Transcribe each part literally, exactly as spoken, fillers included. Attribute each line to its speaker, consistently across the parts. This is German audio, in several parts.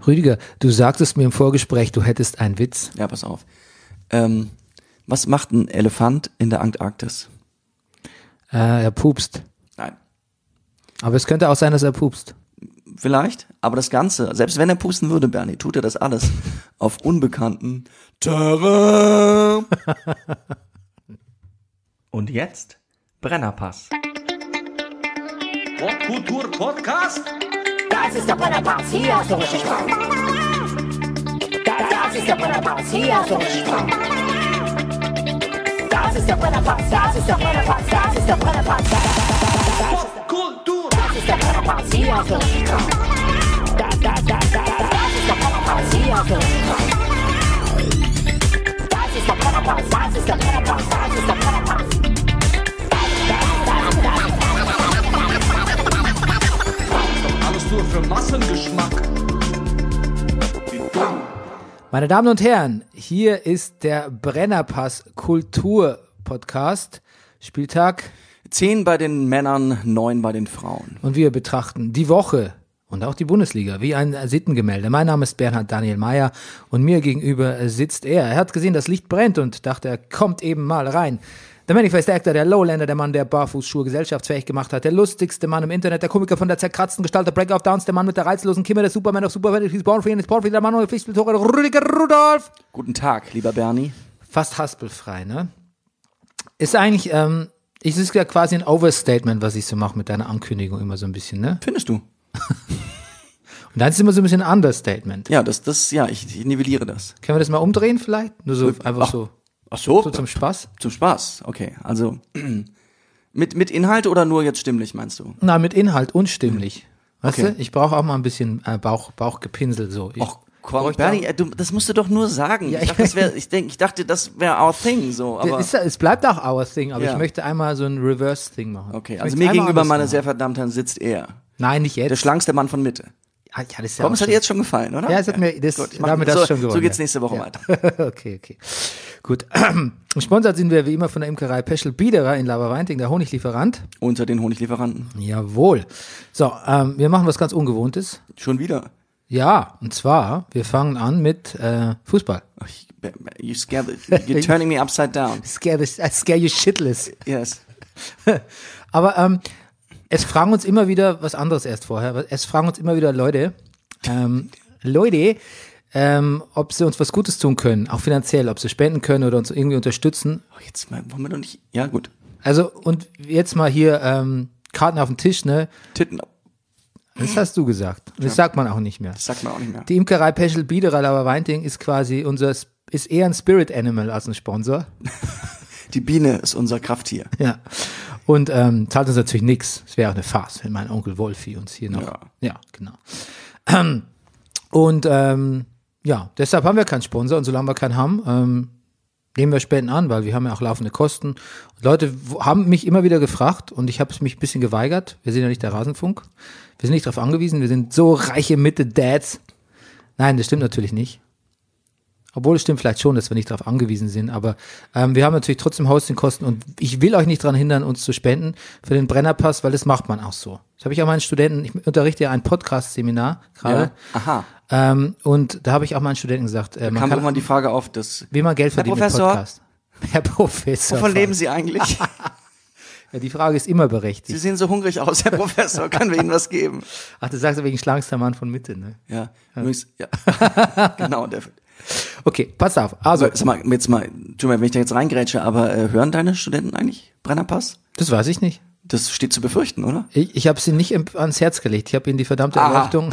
Speaker 1: Rüdiger, du sagtest mir im Vorgespräch, du hättest einen Witz.
Speaker 2: Ja, pass auf. Ähm, was macht ein Elefant in der Antarktis?
Speaker 1: Äh, er pupst.
Speaker 2: Nein.
Speaker 1: Aber es könnte auch sein, dass er pupst.
Speaker 2: Vielleicht, aber das Ganze, selbst wenn er pusten würde, Bernie, tut er das alles auf unbekannten Terrain.
Speaker 3: Und jetzt Brennerpass.
Speaker 4: Popkultur-Podcast?
Speaker 5: Das ist der Brennerpass, hier hast du richtig Spaß. Das ist der Brennerpass, hier hast du richtig Spaß. Das ist der Brennerpass, das ist der Brennerpass, das ist der Brennerpass.
Speaker 4: Popkultur!
Speaker 5: Das ist der Brennerpass, hier hast du richtig Spaß. Das, das, das, das, das ist der Brennerpass, hier hast du richtig Spaß. Das ist der Brennerpass, das ist der Brennerpass, das ist der Brennerpass.
Speaker 4: Alles nur für Massengeschmack. Wie dumm.
Speaker 1: Meine Damen und Herren, hier ist der Brennerpass Kultur Podcast. Spieltag.
Speaker 2: Zehn bei den Männern, neun bei den Frauen.
Speaker 1: Und wir betrachten die Woche und auch die Bundesliga wie ein Sittengemälde. Mein Name ist Bernhard Daniel Mayer und mir gegenüber sitzt er. Er hat gesehen, das Licht brennt und dachte, er kommt eben mal rein. Der Manifest Actor, der Lowlander, der Mann, der Barfußschuhe gesellschaftsfähig gemacht hat, der lustigste Mann im Internet, der Komiker von der zerkratzten Gestalt, der Breaker of Downs, der Mann mit der reizlosen Kimme, der Superman of Superman, he's born free and he's born free, der Mann ohne Pflichtspieltore, Rüdiger Rudolph.
Speaker 2: Guten Tag, lieber Bernie.
Speaker 1: Fast haspelfrei, ne? Ist eigentlich, ähm, es ist ja quasi ein Overstatement, was ich so mache mit deiner Ankündigung immer so ein bisschen, ne?
Speaker 2: Findest du?
Speaker 1: Und dann ist es immer so ein bisschen ein Understatement.
Speaker 2: Ja, das, das, ja, ich, ich nivelliere das.
Speaker 1: Können wir das mal umdrehen vielleicht? Nur so, einfach
Speaker 2: Ach.
Speaker 1: so,
Speaker 2: Ach so?
Speaker 1: so zum Spaß?
Speaker 2: Zum Spaß, okay. Also, mit, mit Inhalt oder nur jetzt stimmlich, meinst du?
Speaker 1: Na, mit Inhalt unstimmlich. Weißt
Speaker 2: Okay.
Speaker 1: du, ich brauche auch mal ein bisschen äh, Bauch, Bauchgepinselt so. Ich,
Speaker 2: Och, komm,
Speaker 1: bräuchte
Speaker 2: Bernie,
Speaker 1: auch-
Speaker 2: äh, du, das musst du doch nur sagen.
Speaker 1: Ja,
Speaker 2: ich, dachte, das wär, ich, denk, ich dachte, das wäre our thing, so, aber...
Speaker 1: ist, es bleibt auch our thing, aber
Speaker 2: Ja.
Speaker 1: ich möchte einmal so ein Reverse-Thing machen.
Speaker 2: Okay,
Speaker 1: Ich
Speaker 2: also
Speaker 1: möchte
Speaker 2: mir
Speaker 1: einmal
Speaker 2: gegenüber,
Speaker 1: anders
Speaker 2: meine
Speaker 1: machen.
Speaker 2: sehr verdammten Herren, sitzt er.
Speaker 1: Nein, nicht jetzt.
Speaker 2: Der schlankste Mann von Mitte.
Speaker 1: Ja, ja, das ist ja
Speaker 2: Komm,
Speaker 1: auch
Speaker 2: es hat
Speaker 1: schon-
Speaker 2: dir jetzt schon gefallen, oder?
Speaker 1: Ja, es hat mir, das,
Speaker 2: Gut, ich mach-
Speaker 1: damit das
Speaker 2: so,
Speaker 1: schon gewonnen.
Speaker 2: so geht's
Speaker 1: ja.
Speaker 2: nächste Woche
Speaker 1: ja.
Speaker 2: weiter.
Speaker 1: Okay, okay. Gut. Gesponsert sind wir wie immer von der Imkerei Peschel Biederer in Laberweinting, der Honiglieferant.
Speaker 2: Unter den Honiglieferanten.
Speaker 1: Jawohl. So, ähm, wir machen was ganz Ungewohntes.
Speaker 2: Schon wieder.
Speaker 1: Ja, und zwar, wir fangen an mit äh, Fußball.
Speaker 2: Ach, ich- You scare, you're turning me upside down.
Speaker 1: Scare, I scare you shitless.
Speaker 2: Yes.
Speaker 1: Aber ähm, es fragen uns immer wieder was anderes erst vorher. Es fragen uns immer wieder Leute, ähm, Leute, ähm, ob sie uns was Gutes tun können, auch finanziell, ob sie spenden können oder uns irgendwie unterstützen.
Speaker 2: Oh, jetzt mal, wollen wir doch nicht. Ja, gut.
Speaker 1: Also, und jetzt mal hier ähm, Karten auf den Tisch, ne?
Speaker 2: Titten.
Speaker 1: Das hast du gesagt. Und das sagt man auch nicht mehr.
Speaker 2: Das sagt man auch nicht mehr.
Speaker 1: Die Imkerei Peschel Biederer Laberweinting ist quasi unser, ist eher ein Spirit Animal als ein Sponsor.
Speaker 2: Die Biene ist unser Krafttier.
Speaker 1: Ja. Und ähm, zahlt uns natürlich nichts. Es wäre auch eine Farce, wenn mein Onkel Wolfi uns hier noch.
Speaker 2: Ja.
Speaker 1: Ja, genau. Ähm, und ähm, ja, deshalb haben wir keinen Sponsor und solange wir keinen haben, ähm, nehmen wir Spenden an, weil wir haben ja auch laufende Kosten. Und Leute w- haben mich immer wieder gefragt und ich habe es mich ein bisschen geweigert. Wir sind ja nicht der Rasenfunk. Wir sind nicht darauf angewiesen. Wir sind so reiche Mitte-Dads. Nein, das stimmt natürlich nicht. Obwohl es stimmt vielleicht schon, dass wir nicht darauf angewiesen sind, aber ähm, wir haben natürlich trotzdem Hostingkosten und ich will euch nicht daran hindern, uns zu spenden für den Brennerpass, weil das macht man auch so. Das habe ich auch meinen Studenten, ich unterrichte ja ein Podcast-Seminar gerade
Speaker 2: Ja. Aha.
Speaker 1: ähm, und da habe ich auch meinen Studenten gesagt, äh, man
Speaker 2: Kam
Speaker 1: kann,
Speaker 2: irgendwann die Frage auf, dass,
Speaker 1: wie man Geld verdient mit
Speaker 2: Professor?
Speaker 1: Podcast. Herr Professor.
Speaker 2: wovon leben Sie eigentlich?
Speaker 1: Ja, die Frage ist immer
Speaker 2: Sie
Speaker 1: berechtigt.
Speaker 2: sehen so hungrig aus, Herr Professor. Können wir Ihnen was geben?
Speaker 1: Ach, du sagst ja wegen schlankster Mann von Mitte, ne?
Speaker 2: Ja. Übrigens, ja. Genau. Der,
Speaker 1: Okay, pass auf. Also,
Speaker 2: also, sag mal, jetzt mal, tu mir, wenn ich da jetzt reingrätsche, aber äh, hören deine Studenten eigentlich Brennerpass?
Speaker 1: das weiß ich nicht.
Speaker 2: Das steht zu befürchten, oder?
Speaker 1: Ich, ich habe sie nicht im, ans Herz gelegt. Ich habe ihnen die verdammte
Speaker 2: Aha.
Speaker 1: Erleuchtung.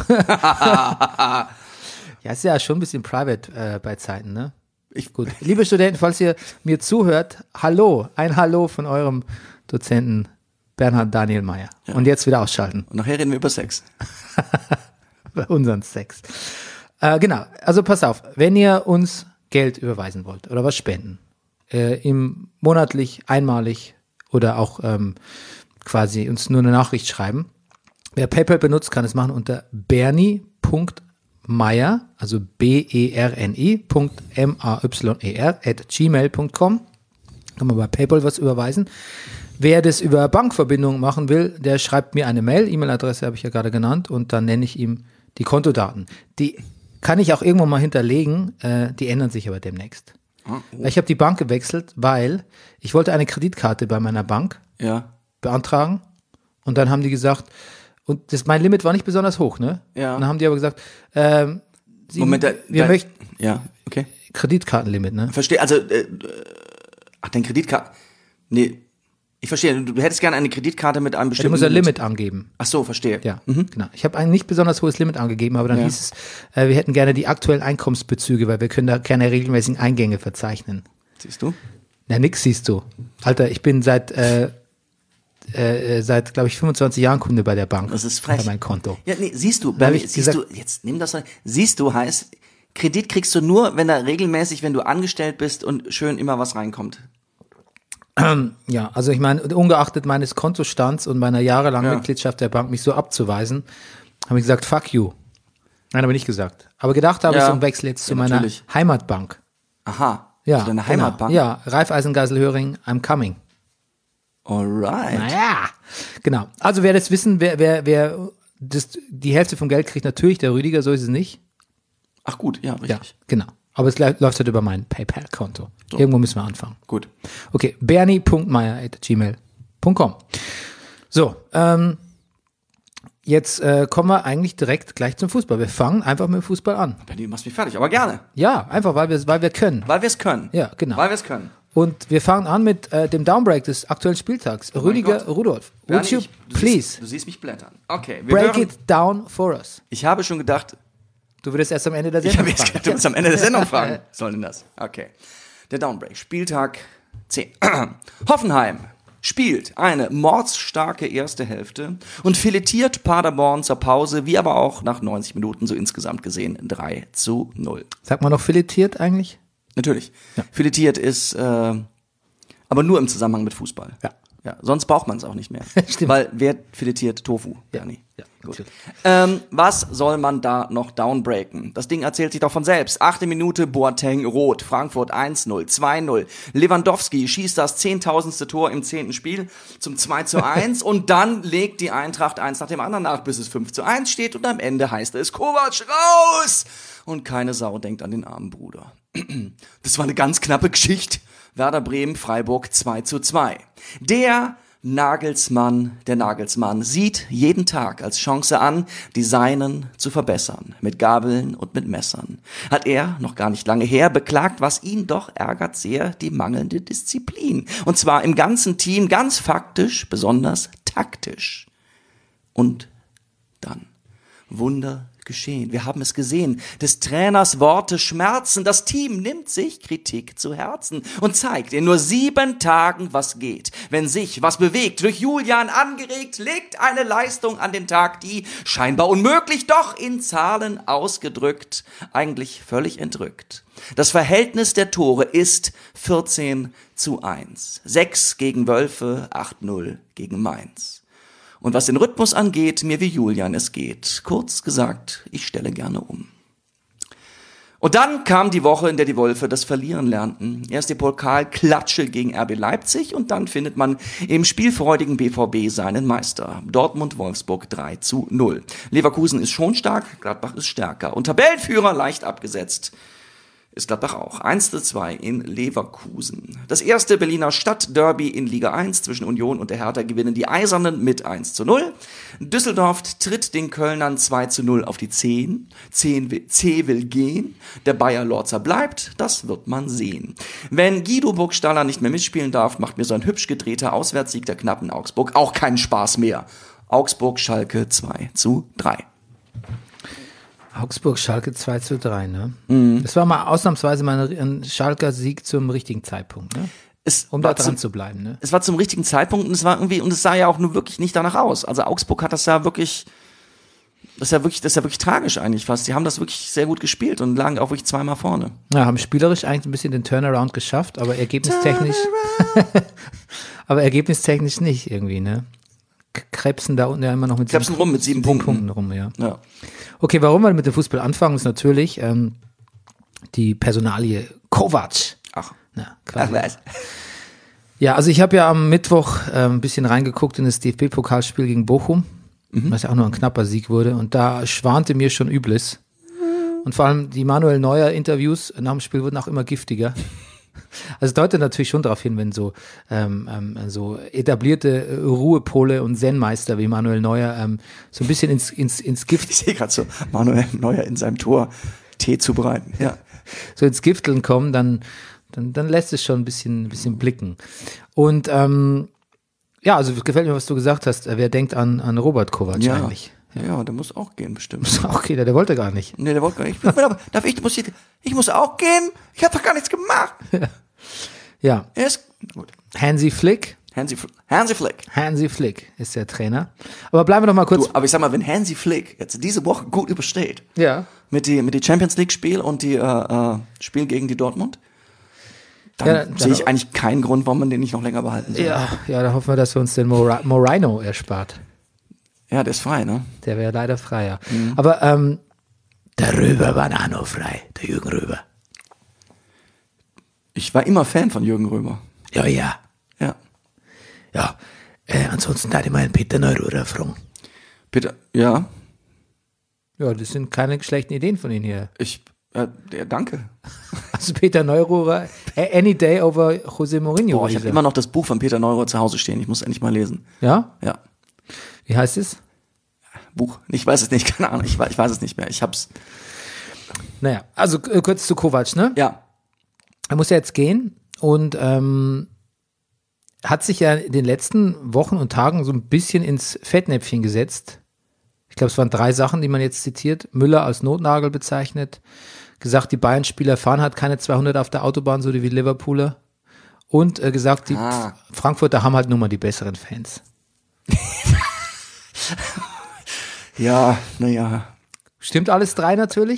Speaker 1: Ja, ist ja schon ein bisschen private äh, bei Zeiten, ne?
Speaker 2: Ich,
Speaker 1: Gut. Liebe Studenten, falls ihr mir zuhört, hallo, ein Hallo von eurem Dozenten Bernhard Daniel Mayer. Und jetzt wieder ausschalten.
Speaker 2: Und nachher reden wir über Sex.
Speaker 1: Bei unseren Sex. Äh, genau, also pass auf, wenn ihr uns Geld überweisen wollt oder was spenden, äh, im monatlich, einmalig oder auch ähm, quasi uns nur eine Nachricht schreiben. Wer PayPal benutzt, kann es machen unter bernie Punkt Mayer, also B E R N I Punkt M A Y E R at gmail Punkt com. Kann man bei PayPal was überweisen. Wer das über Bankverbindung machen will, der schreibt mir eine Mail. E-Mail-Adresse habe ich ja gerade genannt und dann nenne ich ihm die Kontodaten. Die kann ich auch irgendwo mal hinterlegen, äh, die ändern sich aber demnächst.
Speaker 2: Oh.
Speaker 1: Ich habe die Bank gewechselt, weil ich wollte eine Kreditkarte bei meiner Bank
Speaker 2: Ja.
Speaker 1: beantragen und dann haben die gesagt, und das, mein Limit war nicht besonders hoch, ne?
Speaker 2: Ja.
Speaker 1: Und dann haben die aber gesagt, ähm, Sie,
Speaker 2: Moment, da,
Speaker 1: wir
Speaker 2: da,
Speaker 1: möchten
Speaker 2: Ja, okay.
Speaker 1: Kreditkartenlimit, ne?
Speaker 2: Verstehe, also, äh, ach, dein Kreditkarte, nee, ich verstehe, du, du hättest gerne eine Kreditkarte mit einem
Speaker 1: Du
Speaker 2: bestimmten
Speaker 1: musst ein Limit angeben.
Speaker 2: Ach so, verstehe.
Speaker 1: Ja, genau. Ich habe ein nicht besonders hohes Limit angegeben, aber dann
Speaker 2: Ja.
Speaker 1: hieß es, äh, wir hätten gerne die aktuellen Einkommensbezüge, weil wir können da keine regelmäßigen Eingänge verzeichnen.
Speaker 2: Siehst du?
Speaker 1: Na, nix siehst du. Alter, ich bin seit, äh, äh, seit, glaube ich, fünfundzwanzig Jahren Kunde bei der Bank.
Speaker 2: Das ist frech.
Speaker 1: Bei meinem Konto.
Speaker 2: Ja, nee, siehst du,
Speaker 1: Da hab
Speaker 2: Bernie,
Speaker 1: ich
Speaker 2: siehst
Speaker 1: gesagt-
Speaker 2: du, jetzt nimm das mal, siehst du heißt, Kredit kriegst du nur, wenn da regelmäßig, wenn du angestellt bist und schön immer was reinkommt.
Speaker 1: Ja, also ich meine, ungeachtet meines Kontostands und meiner jahrelangen
Speaker 2: Ja.
Speaker 1: Mitgliedschaft der Bank, mich so abzuweisen, habe ich gesagt, fuck you. Nein, habe ich nicht gesagt. Aber gedacht habe
Speaker 2: Ja.
Speaker 1: ich und wechsle jetzt zu
Speaker 2: Ja,
Speaker 1: meiner
Speaker 2: natürlich.
Speaker 1: Heimatbank.
Speaker 2: Aha.
Speaker 1: Ja,
Speaker 2: Zu deiner
Speaker 1: genau.
Speaker 2: Heimatbank?
Speaker 1: Ja, Raiffeisen-Geiselhöring, I'm coming.
Speaker 2: Alright.
Speaker 1: Naja, genau. Also wer das wissen, wer, wer, wer das, die Hälfte vom Geld kriegt, natürlich der Rüdiger, so ist es nicht.
Speaker 2: Ach gut, ja, richtig.
Speaker 1: Ja, genau. Aber es läuft halt über mein PayPal-Konto. Irgendwo müssen wir anfangen.
Speaker 2: Gut.
Speaker 1: Okay, bernie punkt meier at gmail punkt com. So, ähm, jetzt äh, kommen wir eigentlich direkt gleich zum Fußball. Wir fangen einfach mit dem Fußball an.
Speaker 2: Bernie, du machst mich fertig, aber gerne.
Speaker 1: Ja, einfach, weil wir, weil wir können.
Speaker 2: Weil wir es können.
Speaker 1: Ja, genau.
Speaker 2: Weil wir es können.
Speaker 1: Und wir fangen an mit äh, dem Downbreak des aktuellen Spieltags. Rüdiger
Speaker 2: Gott.
Speaker 1: Rudolph, would
Speaker 2: Bernie,
Speaker 1: you
Speaker 2: ich, du
Speaker 1: please
Speaker 2: Siehst, du siehst mich blättern. Okay, wir
Speaker 1: break
Speaker 2: hören,
Speaker 1: it down for us?
Speaker 2: Ich habe schon gedacht,
Speaker 1: Du würdest erst am Ende der
Speaker 2: ich
Speaker 1: Sendung
Speaker 2: habe jetzt
Speaker 1: fragen.
Speaker 2: gedacht, du musst am Ende der Sendung fragen. Was soll denn das? Okay. Der Downbreak, Spieltag zehn. Hoffenheim spielt eine mordsstarke erste Hälfte und filetiert Paderborn zur Pause, wie aber auch nach neunzig Minuten so insgesamt gesehen drei zu null.
Speaker 1: Sagt man noch filetiert eigentlich?
Speaker 2: Natürlich. Filetiert ist, äh, aber nur im Zusammenhang mit Fußball.
Speaker 1: Ja.
Speaker 2: Ja, sonst braucht man es auch nicht mehr.
Speaker 1: Stimmt.
Speaker 2: Weil wer filetiert Tofu? Bernie.
Speaker 1: Ja,
Speaker 2: Gut.
Speaker 1: natürlich.
Speaker 2: Ähm, was soll man da noch downbreaken? Das Ding erzählt sich doch von selbst. Achte Minute, Boateng rot. Frankfurt eins null, zwei null. Lewandowski schießt das zehntausendste Tor im zehnten Spiel zum zwei zu eins und dann legt die Eintracht eins nach dem anderen nach, bis es fünf zu eins steht und am Ende heißt es Kovac raus! Und keine Sau denkt an den armen Bruder. Das war eine ganz knappe Geschichte. Werder Bremen, Freiburg zwei zu zwei. Der Nagelsmann, der Nagelsmann sieht jeden Tag als Chance an, die Seinen zu verbessern. Mit Gabeln und mit Messern. Hat er, noch gar nicht lange her, beklagt, was ihn doch ärgert sehr, die mangelnde Disziplin. Und zwar im ganzen Team, ganz faktisch, besonders taktisch. Und dann Wunder geschehen. Wir haben es gesehen. Des Trainers Worte schmerzen. Das Team nimmt sich Kritik zu Herzen und zeigt in nur sieben Tagen, was geht. Wenn sich was bewegt, durch Julian angeregt, legt eine Leistung an den Tag, die scheinbar unmöglich, doch in Zahlen ausgedrückt, eigentlich völlig entrückt. Das Verhältnis der Tore ist vierzehn zu eins. sechs gegen Wölfe, acht null gegen Mainz. Und was den Rhythmus angeht, mir wie Julian es geht. Kurz gesagt, ich stelle gerne um. Und dann kam die Woche, in der die Wölfe das Verlieren lernten. Erst die Pokalklatsche gegen R B Leipzig und dann findet man im spielfreudigen B V B seinen Meister. Dortmund-Wolfsburg drei zu null. Leverkusen ist schon stark, Gladbach ist stärker. Und Tabellenführer leicht abgesetzt ist Gladbach auch. eins zu zwei in Leverkusen. Das erste Berliner Stadtderby in Liga eins zwischen Union und der Hertha gewinnen die Eisernen mit eins zu null. Düsseldorf tritt den Kölnern zwei zu null auf die zehn. zehn will, C will gehen. Der Bayer Lorzer bleibt. Das wird man sehen. Wenn Guido Burgstaller nicht mehr mitspielen darf, macht mir so ein hübsch gedrehter Auswärtssieg der knappen Augsburg auch keinen Spaß mehr. Augsburg-Schalke zwei zu drei.
Speaker 1: Augsburg-Schalke zwei zu drei, ne?
Speaker 2: Mhm.
Speaker 1: Das war mal ausnahmsweise mal ein Schalker Sieg zum richtigen Zeitpunkt, ne?
Speaker 2: Es
Speaker 1: Um da
Speaker 2: war
Speaker 1: dran
Speaker 2: zum-
Speaker 1: zu bleiben, ne?
Speaker 2: Es war zum richtigen Zeitpunkt und es war irgendwie, und es sah ja auch nur wirklich nicht danach aus. Also Augsburg hat das ja wirklich, das ist ja wirklich, das ist ja wirklich tragisch eigentlich fast. Die haben das wirklich sehr gut gespielt und lagen auch wirklich zweimal vorne.
Speaker 1: Ja, haben spielerisch eigentlich ein bisschen den Turnaround geschafft, aber ergebnistechnisch, aber ergebnistechnisch nicht irgendwie, ne? K- Krebsen da unten ja immer noch mit
Speaker 2: Krebsen rum mit sieben Punkten.
Speaker 1: rum, ja.
Speaker 2: Ja.
Speaker 1: Okay, warum wir mit dem Fußball anfangen, ist natürlich ähm, die Personalie Kovac.
Speaker 2: Ach,
Speaker 1: Na,
Speaker 2: ach
Speaker 1: quasi.
Speaker 2: was.
Speaker 1: Ja, also ich habe ja am Mittwoch äh, ein bisschen reingeguckt in das D F B-Pokalspiel gegen Bochum, was ja auch nur ein knapper Sieg wurde. Und da schwante mir schon Übles. Und vor allem die Manuel Neuer Interviews nach dem Spiel wurden auch immer giftiger. Also es deutet natürlich schon darauf hin, wenn so, ähm, ähm, so etablierte äh, Ruhepole und Zen-Meister wie Manuel Neuer ähm, so ein bisschen ins, ins, ins Gift,
Speaker 2: Ich sehe gerade so Manuel Neuer in seinem Tor Tee zubereiten. Ja.
Speaker 1: so ins Gifteln kommen, dann, dann, dann lässt es schon ein bisschen, ein bisschen blicken. Und ähm, ja, also gefällt mir, was du gesagt hast. Wer denkt an, an Robert Kovac
Speaker 2: Ja.
Speaker 1: eigentlich?
Speaker 2: ja, der muss auch gehen bestimmt.
Speaker 1: Okay, der, der wollte gar nicht.
Speaker 2: Nee, der wollte gar nicht. Darf ich, muss ich, ich muss auch gehen? Ich habe doch gar nichts gemacht.
Speaker 1: Ja,
Speaker 2: Er ist gut.
Speaker 1: Hansi Flick.
Speaker 2: Hansi, Fl- Hansi Flick.
Speaker 1: Hansi Flick ist der Trainer. Aber bleiben wir doch mal kurz.
Speaker 2: Du, aber ich sag mal, wenn Hansi Flick jetzt diese Woche gut übersteht,
Speaker 1: Ja.
Speaker 2: mit die, mit die Champions League Spiel und die, äh, äh, Spiel gegen die Dortmund, dann,
Speaker 1: Ja, dann-
Speaker 2: sehe ich eigentlich keinen Grund, warum man den nicht noch länger behalten soll.
Speaker 1: Ja, ja, da hoffen wir, dass wir uns den Mor- Morino erspart.
Speaker 2: Ja, der ist frei, ne?
Speaker 1: Der wäre leider freier. Aber ähm, der Röber war auch noch frei, der Jürgen Röber.
Speaker 2: Ich war immer Fan von Jürgen Römer.
Speaker 1: Ja, ja.
Speaker 2: Ja.
Speaker 1: Ja, äh, ansonsten da hatte ich mal einen Peter Neururer fragen.
Speaker 2: Bitte, ja,
Speaker 1: Ja, das sind keine schlechten Ideen von Ihnen hier.
Speaker 2: ich, äh, der, danke.
Speaker 1: Also Peter Neururer, äh, any day over José Mourinho.
Speaker 2: Boah, ich
Speaker 1: würde
Speaker 2: habe
Speaker 1: sagen.
Speaker 2: immer noch das Buch von Peter Neurohr zu Hause stehen. Ich muss endlich mal lesen.
Speaker 1: Ja?
Speaker 2: Ja,
Speaker 1: Wie heißt es?
Speaker 2: Buch. Ich weiß es nicht, keine Ahnung. Ich, wei- ich weiß es nicht mehr. Ich hab's.
Speaker 1: Naja, also äh, kurz zu Kovac, ne?
Speaker 2: Ja,
Speaker 1: Er muss ja jetzt gehen und ähm, hat sich ja in den letzten Wochen und Tagen so ein bisschen ins Fettnäpfchen gesetzt. Ich glaube, es waren drei Sachen, die man jetzt zitiert. Müller als Notnagel bezeichnet. Gesagt, die Bayern-Spieler fahren halt keine zweihundert auf der Autobahn, so wie die Liverpooler. Und äh, gesagt, die
Speaker 2: Ah.
Speaker 1: Frankfurter haben halt nun mal die besseren Fans.
Speaker 2: ja, naja.
Speaker 1: Stimmt alles drei natürlich?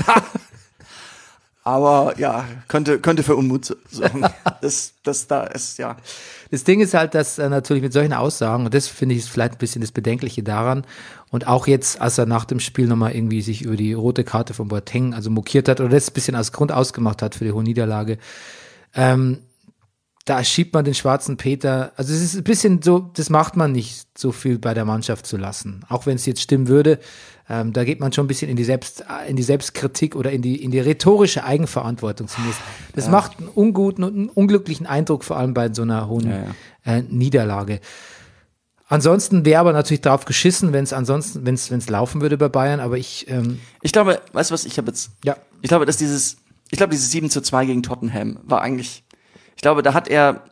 Speaker 2: Aber ja, könnte, könnte für Unmut so- sorgen. das, das da ist, ja.
Speaker 1: Das Ding ist halt, dass äh, natürlich mit solchen Aussagen, und das finde ich ist vielleicht ein bisschen das Bedenkliche daran, und auch jetzt, als er nach dem Spiel nochmal irgendwie sich über die rote Karte von Boateng, also mokiert hat, oder das ein bisschen als Grund ausgemacht hat für die hohe Niederlage, ähm, da schiebt man den schwarzen Peter, also es ist ein bisschen so, das macht man nicht so viel bei der Mannschaft zu lassen. Auch wenn es jetzt stimmen würde, ähm, da geht man schon ein bisschen in die Selbst, in die Selbstkritik oder in die, in die rhetorische Eigenverantwortung zumindest. Das macht einen unguten und einen unglücklichen Eindruck, vor allem bei so einer hohen
Speaker 2: Ja, ja.
Speaker 1: Äh, Niederlage. Ansonsten wäre aber natürlich drauf geschissen, wenn es ansonsten, wenn es, wenn es laufen würde bei Bayern, aber ich, ähm,
Speaker 2: Ich glaube, weißt du was, ich habe jetzt,
Speaker 1: ja,
Speaker 2: ich glaube, dass dieses, ich glaube, dieses sieben zu zwei gegen Tottenham war eigentlich, ich glaube, da hat er,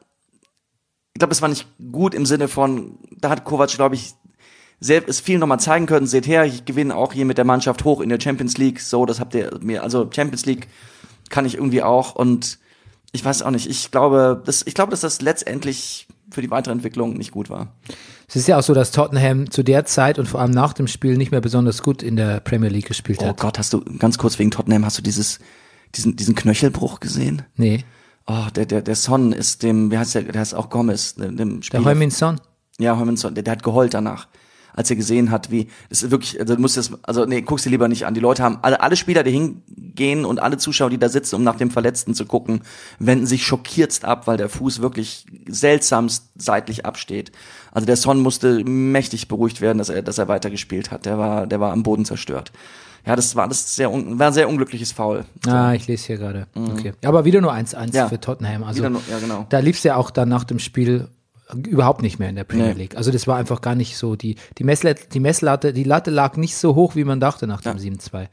Speaker 2: ich glaube, es war nicht gut im Sinne von, da hat Kovac, glaube ich, sehr, es viel nochmal zeigen können, seht her, ich gewinne auch hier mit der Mannschaft hoch in der Champions League, so, das habt ihr mir, also Champions League kann ich irgendwie auch und ich weiß auch nicht, ich glaube, das, ich glaube, dass das letztendlich für die weitere Entwicklung nicht gut war.
Speaker 1: es ist ja auch so, dass Tottenham zu der Zeit und vor allem nach dem Spiel nicht mehr besonders gut in der Premier League gespielt
Speaker 2: Oh
Speaker 1: hat.
Speaker 2: Gott, hast du, ganz kurz wegen Tottenham, hast du dieses, diesen, diesen Knöchelbruch gesehen?
Speaker 1: Nee,
Speaker 2: Oh, der, der, der Son ist dem, wie heißt der, der heißt auch Gomez, dem, dem
Speaker 1: der
Speaker 2: Spieler.
Speaker 1: Heung-min Son.
Speaker 2: Ja, Heung-min Son, der, der hat geheult danach, als er gesehen hat, wie, das ist wirklich, also du musst das, also nee, guck's dir lieber nicht an. Die Leute haben, alle, alle Spieler, die hingehen und alle Zuschauer, die da sitzen, um nach dem Verletzten zu gucken, wenden sich schockiertst ab, weil der Fuß wirklich seltsamst seitlich absteht. Also der Son musste mächtig beruhigt werden, dass er, dass er weitergespielt hat. Der war, der war am Boden zerstört. Ja, das war das sehr, un- war ein sehr unglückliches Foul.
Speaker 1: Ah, ich lese hier gerade. Okay. Aber wieder nur eins eins
Speaker 2: Ja.
Speaker 1: für Tottenham. Also
Speaker 2: Wieder nur- ja, genau.
Speaker 1: da lief es ja auch dann nach dem Spiel überhaupt nicht mehr in der Premier
Speaker 2: Nee.
Speaker 1: League. Also das war einfach gar nicht so, die, die, Messlatte, die Messlatte, die Latte lag nicht so hoch, wie man dachte nach dem
Speaker 2: Ja.
Speaker 1: sieben zwei.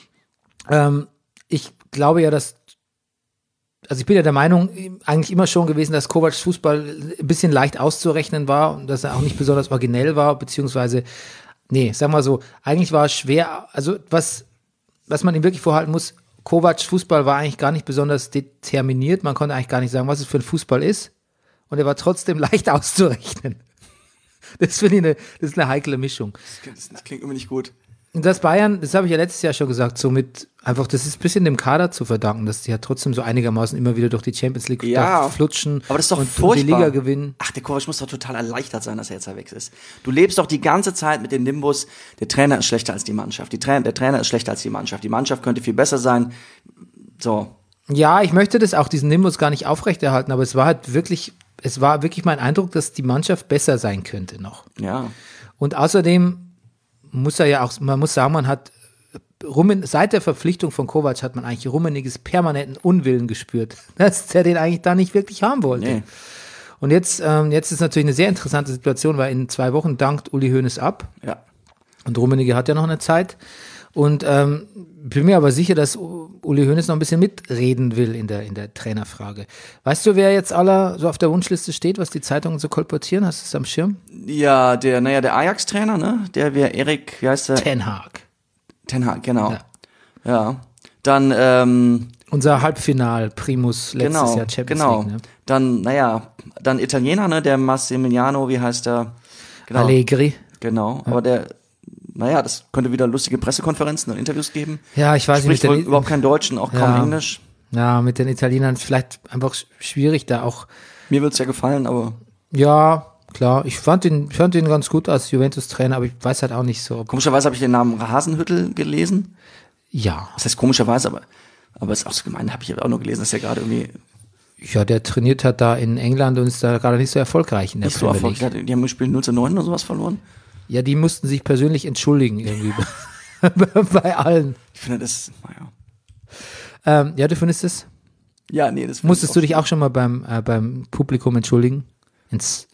Speaker 1: Ähm, ich glaube ja, dass, also ich bin ja der Meinung, eigentlich immer schon gewesen, dass Kovacs Fußball ein bisschen leicht auszurechnen war und dass er auch nicht besonders originell war, beziehungsweise, nee, sag mal so, eigentlich war es schwer, also was, was man ihm wirklich vorhalten muss, Kovacs Fußball war eigentlich gar nicht besonders determiniert, man konnte eigentlich gar nicht sagen, was es für ein Fußball ist. Und er war trotzdem leicht auszurechnen. Das finde ich eine, das ist eine heikle Mischung.
Speaker 2: Das, das klingt irgendwie nicht gut.
Speaker 1: Und das Bayern, das habe ich ja letztes Jahr schon gesagt, so mit einfach, das ist ein bisschen dem Kader zu verdanken, dass die ja trotzdem so einigermaßen immer wieder durch die Champions League
Speaker 2: Ja,
Speaker 1: da flutschen
Speaker 2: aber das ist doch
Speaker 1: und, und
Speaker 2: furchtbar.
Speaker 1: die Liga gewinnen.
Speaker 2: Ach, der Kovac muss doch total erleichtert sein, dass er jetzt da weg ist. Du lebst doch die ganze Zeit mit dem Nimbus, der Trainer ist schlechter als die Mannschaft. Die Trainer, der Trainer ist schlechter als die Mannschaft. Die Mannschaft könnte viel besser sein. So.
Speaker 1: Ja, ich möchte das auch, diesen Nimbus gar nicht aufrechterhalten, aber es war halt wirklich, es war wirklich mein Eindruck, dass die Mannschaft besser sein könnte noch.
Speaker 2: Ja.
Speaker 1: Und außerdem muss er ja auch, man muss sagen, man hat Rummen, seit der Verpflichtung von Kovac hat man eigentlich Rummeniges permanenten Unwillen gespürt, dass er den eigentlich da nicht wirklich haben wollte.
Speaker 2: Nee.
Speaker 1: Und jetzt, ähm, jetzt ist natürlich eine sehr interessante Situation, weil in zwei Wochen dankt Uli Hoeneß ab.
Speaker 2: Ja.
Speaker 1: Und Rummenigge hat ja noch eine Zeit. Und ähm, bin mir aber sicher, dass Uli Hoeneß noch ein bisschen mitreden will in der, in der Trainerfrage. Weißt du, wer jetzt aller so auf der Wunschliste steht, was die Zeitungen so kolportieren? Hast du es am Schirm?
Speaker 2: Ja, der, naja, der Ajax-Trainer, ne? Der wäre Erik, wie heißt der?
Speaker 1: Ten Hag.
Speaker 2: Ten Hag, genau.
Speaker 1: Ja.
Speaker 2: Ja. Dann, ähm,
Speaker 1: Unser Halbfinal-Primus letztes
Speaker 2: genau,
Speaker 1: Jahr Champions
Speaker 2: genau.
Speaker 1: League. Ne?
Speaker 2: Dann, naja, dann Italiener, ne? Der Massimiliano, wie heißt der? Genau.
Speaker 1: Allegri.
Speaker 2: Genau, aber der, naja, das könnte wieder lustige Pressekonferenzen und Interviews geben.
Speaker 1: Ja, ich weiß
Speaker 2: Spricht
Speaker 1: nicht.
Speaker 2: wohl
Speaker 1: Mit den,
Speaker 2: überhaupt kein Deutsch und auch kaum
Speaker 1: Ja.
Speaker 2: Englisch.
Speaker 1: ja, mit den Italienern ist vielleicht einfach schwierig da auch.
Speaker 2: Mir wird's ja gefallen, aber
Speaker 1: Ja, klar. Ich fand ihn, ich fand ihn ganz gut als Juventus-Trainer, aber ich weiß halt auch nicht so. Ob,
Speaker 2: komischerweise habe ich den Namen Hasenhüttl gelesen.
Speaker 1: ja.
Speaker 2: Das heißt komischerweise, aber aber ist auch so gemein, habe ich auch nur gelesen, dass er gerade irgendwie
Speaker 1: Ja, der trainiert hat da in England und ist da gerade nicht so erfolgreich in der
Speaker 2: nicht so
Speaker 1: Premier League.
Speaker 2: erfolgreich hat. Die haben gespielt null zu neun oder sowas verloren.
Speaker 1: Ja, die mussten sich persönlich entschuldigen irgendwie bei allen.
Speaker 2: Ich finde das, naja.
Speaker 1: Ähm, ja, du findest es?
Speaker 2: Ja, nee, das finde
Speaker 1: Musstest
Speaker 2: ich
Speaker 1: du dich auch schon mal beim, äh, beim Publikum entschuldigen? Ins,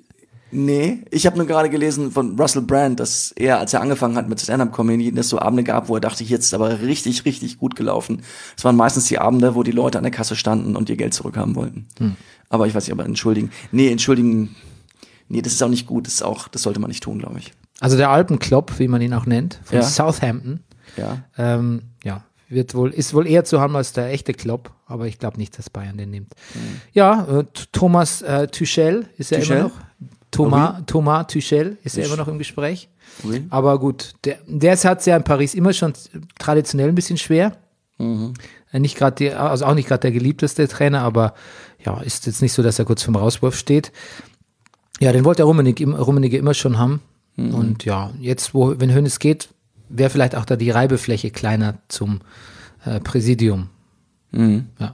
Speaker 2: Nee, ich habe nur gerade gelesen von Russell Brand, dass er, als er angefangen hat mit Stand-Up-Comedy, dass es so Abende gab, wo er dachte, jetzt ist aber richtig, richtig gut gelaufen. Es waren meistens die Abende, wo die Leute an der Kasse standen und ihr Geld zurückhaben wollten. Hm. Aber ich weiß nicht, aber entschuldigen. Nee, entschuldigen, nee, das ist auch nicht gut. Das ist auch, das sollte man nicht tun, glaube ich.
Speaker 1: also der Alpenklopp, wie man ihn auch nennt, von
Speaker 2: Ja.
Speaker 1: Southampton,
Speaker 2: Ja.
Speaker 1: ähm, ja, wird wohl, ist wohl eher zu haben als der echte Klopp, aber ich glaube nicht, dass Bayern den nimmt.
Speaker 2: Mhm.
Speaker 1: Ja, äh, T- Thomas äh, Tuchel ist ja
Speaker 2: Tuchel?
Speaker 1: immer noch. Thomas, Thomas Tuchel ist ja immer noch im Gespräch.
Speaker 2: Oui.
Speaker 1: Aber gut, der, der hat es ja in Paris immer schon traditionell ein bisschen schwer.
Speaker 2: Mhm.
Speaker 1: Äh, Nicht gerade die, also auch nicht gerade der geliebteste Trainer, aber ja, ist jetzt nicht so, dass er kurz vorm Rauswurf steht. Ja, den wollte der Rummenigge, im- Rummenigge immer schon haben.
Speaker 2: Mhm.
Speaker 1: Und ja, jetzt, wo, wenn Hoeneß geht, wäre vielleicht auch da die Reibefläche kleiner zum äh, Präsidium.
Speaker 2: Mhm.
Speaker 1: Ja.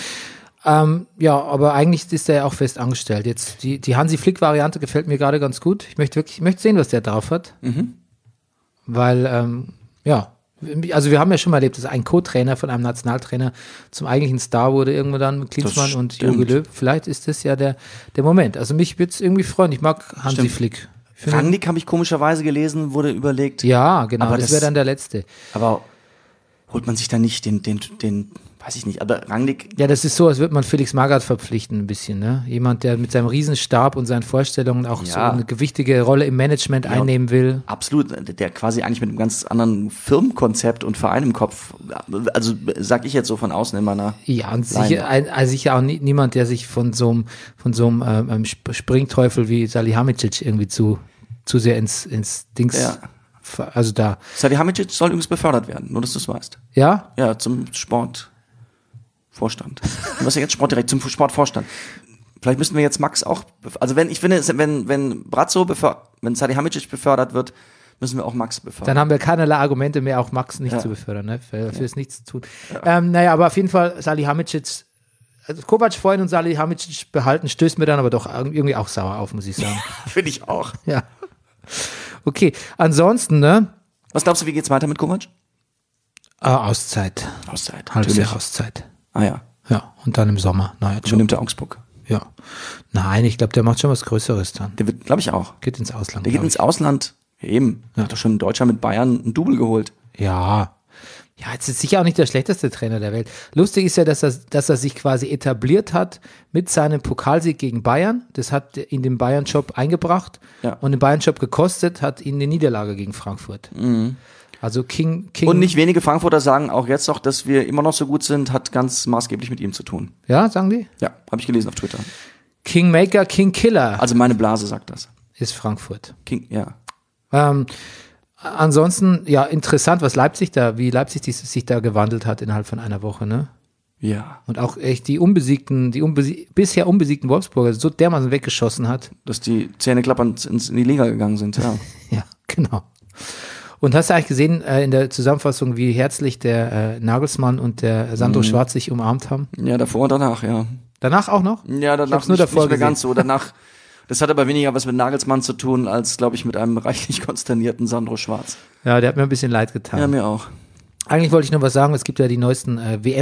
Speaker 1: Ähm, ja, aber eigentlich ist er ja auch fest angestellt. Jetzt die, die Hansi-Flick-Variante gefällt mir gerade ganz gut. Ich möchte wirklich, ich möchte sehen, was der drauf hat.
Speaker 2: Mhm.
Speaker 1: Weil, ähm, ja, also wir haben ja schon mal erlebt, dass ein Co-Trainer von einem Nationaltrainer zum eigentlichen Star wurde irgendwann dann mit Klinsmann
Speaker 2: Das
Speaker 1: und
Speaker 2: stimmt.
Speaker 1: Jogi Löw. Vielleicht ist das ja der, der Moment. Also mich würde es irgendwie freuen. Ich mag Hansi
Speaker 2: Stimmt.
Speaker 1: Flick. Ich finde-
Speaker 2: Rangnick habe ich komischerweise gelesen, wurde überlegt.
Speaker 1: Ja, genau,
Speaker 2: Aber
Speaker 1: das,
Speaker 2: das-
Speaker 1: wäre dann der letzte.
Speaker 2: Aber holt man sich da nicht den, den, den, weiß ich nicht, aber Rangnick,
Speaker 1: Ja, das ist so, als würde man Felix Magath verpflichten ein bisschen, ne? Jemand, der mit seinem Riesenstab und seinen Vorstellungen auch so
Speaker 2: Ja.
Speaker 1: eine gewichtige Rolle im Management
Speaker 2: Ja.
Speaker 1: einnehmen will.
Speaker 2: absolut, der quasi eigentlich mit einem ganz anderen Firmenkonzept und Verein im Kopf, also sag ich jetzt so von außen in meiner,
Speaker 1: Ja, und
Speaker 2: Nein.
Speaker 1: sicher, ein, also sicher auch nie, niemand, der sich von so einem, von so einem ähm, Sp- Springteufel wie Salihamidzic irgendwie zu, zu sehr ins, ins Dings,
Speaker 2: Ja.
Speaker 1: ver- also da,
Speaker 2: Salihamidzic soll übrigens befördert werden, nur dass du es weißt.
Speaker 1: ja?
Speaker 2: Ja, zum Sportvorstand. Du warst ja jetzt Sportdirekt zum Sportvorstand. Vielleicht müssten wir jetzt Max auch, bef- also wenn, ich finde, es- wenn, wenn Brazzo befördert, wenn Salihamidzic befördert wird, müssen wir auch Max befördern.
Speaker 1: Dann haben wir keinerlei Argumente mehr, auch Max nicht
Speaker 2: Ja.
Speaker 1: zu befördern, ne? Für, dafür ist nichts zu tun. Ähm, naja, aber auf jeden Fall Salihamidzic, also Kovac freuen und Salihamidzic behalten, stößt mir dann aber doch irgendwie auch sauer auf, muss ich sagen.
Speaker 2: Finde ich auch.
Speaker 1: Ja. Okay, ansonsten, ne?
Speaker 2: Was glaubst du, wie geht's weiter mit Kovac?
Speaker 1: Äh, Auszeit.
Speaker 2: Auszeit.
Speaker 1: Halbes
Speaker 2: natürlich.
Speaker 1: Jahr Auszeit.
Speaker 2: Ah ja,
Speaker 1: Ja, und dann im Sommer. Neuer Job.
Speaker 2: übernimmt der Augsburg.
Speaker 1: Ja. Nein, ich glaube, der macht schon was Größeres dann.
Speaker 2: Der wird, glaube ich, auch.
Speaker 1: Geht ins Ausland.
Speaker 2: Der geht
Speaker 1: glaub
Speaker 2: ins Ausland. Ja, eben.
Speaker 1: Ja.
Speaker 2: Hat doch schon in Deutschland mit Bayern ein Double geholt.
Speaker 1: ich. Ja. Ja, jetzt ist sicher auch nicht der schlechteste Trainer der Welt. Lustig ist ja, dass er, dass er sich quasi etabliert hat mit seinem Pokalsieg gegen Bayern. Das hat ihn den Bayern-Job eingebracht
Speaker 2: Ja.
Speaker 1: und den Bayern-Job gekostet, hat ihn eine Niederlage gegen Frankfurt. Also King, King.
Speaker 2: Und nicht wenige Frankfurter sagen auch jetzt noch, dass wir immer noch so gut sind, hat ganz maßgeblich mit ihm zu tun.
Speaker 1: Ja, sagen die?
Speaker 2: Ja, habe ich gelesen auf Twitter.
Speaker 1: Kingmaker, King Killer
Speaker 2: Also meine Blase sagt das.
Speaker 1: ist Frankfurt.
Speaker 2: King, ja.
Speaker 1: Ähm, ansonsten, ja, interessant, was Leipzig da, wie Leipzig die, sich da gewandelt hat innerhalb von einer Woche, ne?
Speaker 2: Ja.
Speaker 1: Und auch echt die unbesiegten, die unbesie bisher unbesiegten Wolfsburger so dermaßen weggeschossen hat.
Speaker 2: Dass die Zähne klappernd ins, in die Liga gegangen sind, ja.
Speaker 1: Ja, genau. Und hast du eigentlich gesehen äh, in der Zusammenfassung, wie herzlich der äh, Nagelsmann und der Sandro
Speaker 2: Mhm.
Speaker 1: Schwarz sich umarmt haben?
Speaker 2: Ja, davor und danach, ja.
Speaker 1: Danach auch noch?
Speaker 2: Ja,
Speaker 1: Ich
Speaker 2: danach
Speaker 1: hab's nur
Speaker 2: nicht,
Speaker 1: davor
Speaker 2: nicht mehr
Speaker 1: gesehen.
Speaker 2: ganz so. Danach, das hat aber weniger was mit Nagelsmann zu tun, als, glaube ich, mit einem reichlich konsternierten Sandro Schwarz.
Speaker 1: Ja, der hat mir ein bisschen leid getan.
Speaker 2: Ja, mir auch.
Speaker 1: Eigentlich wollte ich noch was sagen, es gibt ja die neuesten äh, W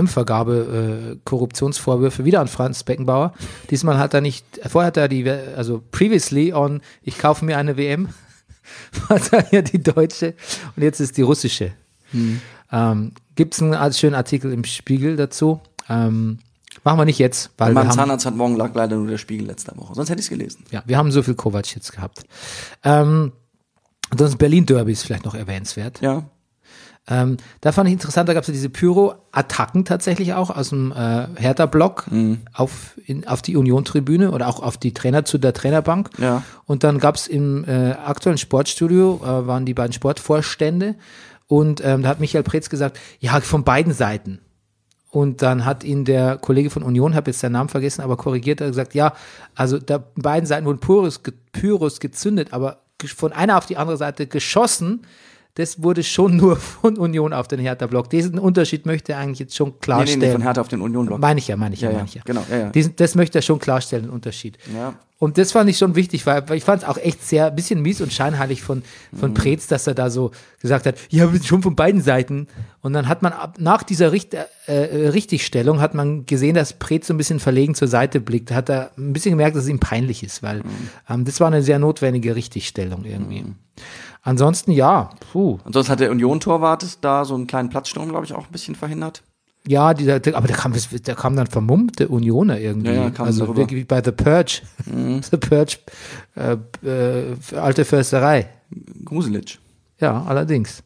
Speaker 1: M-Vergabe-Korruptionsvorwürfe wieder an Franz Beckenbauer. Diesmal hat er nicht, vorher hat er die, also previously on, ich kaufe mir eine W M, war da ja die deutsche und jetzt ist die russische. Hm. Ähm, gibt es einen schönen Artikel im Spiegel dazu. Ähm, machen wir nicht jetzt, weil
Speaker 2: Mein
Speaker 1: wir haben,
Speaker 2: Zahnarzt hat morgen lag leider nur der Spiegel letzte Woche, sonst hätte ich es gelesen.
Speaker 1: ja, wir haben so viel Kovac jetzt gehabt. Ähm, sonst Berlin-Derby ist vielleicht noch erwähnenswert.
Speaker 2: Ja.
Speaker 1: Ähm, da fand ich interessant, da gab es ja diese Pyro-Attacken tatsächlich auch aus dem äh, Hertha-Block
Speaker 2: Mhm.
Speaker 1: auf, in, auf die Union-Tribüne oder auch auf die Trainer zu der Trainerbank.
Speaker 2: Ja.
Speaker 1: Und dann gab es im äh, aktuellen Sportstudio, äh, waren die beiden Sportvorstände und ähm, da hat Michael Preetz gesagt, ja, von beiden Seiten. Und dann hat ihn der Kollege von Union, habe jetzt seinen Namen vergessen, aber korrigiert, hat gesagt, ja, also da beiden Seiten wurden Pyros, ge- Pyros gezündet, aber ge- von einer auf die andere Seite geschossen. Das wurde schon nur von Union auf den Hertha-Block. Diesen Unterschied möchte er eigentlich jetzt schon
Speaker 2: Nee, nee,
Speaker 1: klarstellen.
Speaker 2: nee, von Hertha auf den Union-Block.
Speaker 1: Meine ich ja, meine ich ja,
Speaker 2: Ja, ja,
Speaker 1: meine ich ja.
Speaker 2: genau, ja, ja.
Speaker 1: Diesen, das möchte er schon klarstellen, den Unterschied.
Speaker 2: Ja.
Speaker 1: Und das fand ich schon wichtig, weil, weil ich fand es auch echt sehr, ein bisschen mies und scheinheilig von, von
Speaker 2: Mhm.
Speaker 1: Preetz, dass er da so gesagt hat, ja, wir sind schon von beiden Seiten. Und dann hat man ab, nach dieser Richt, äh, Richtigstellung hat man gesehen, dass Preetz so ein bisschen verlegen zur Seite blickt. Hat er ein bisschen gemerkt, dass es ihm peinlich ist, weil
Speaker 2: Mhm.
Speaker 1: ähm, das war eine sehr notwendige Richtigstellung irgendwie. Ansonsten, ja, puh.
Speaker 2: Ansonsten hat der Union-Torwart da so einen kleinen Platzsturm, glaube ich, auch ein bisschen verhindert.
Speaker 1: Ja, dieser, der, aber der kam, der kam dann vermummte Unioner irgendwie.
Speaker 2: Ja, ja, kam
Speaker 1: also
Speaker 2: darüber.
Speaker 1: wirklich wie bei The Purge. The Purge, äh, äh, alte Försterei.
Speaker 2: Gruselig.
Speaker 1: Ja, allerdings.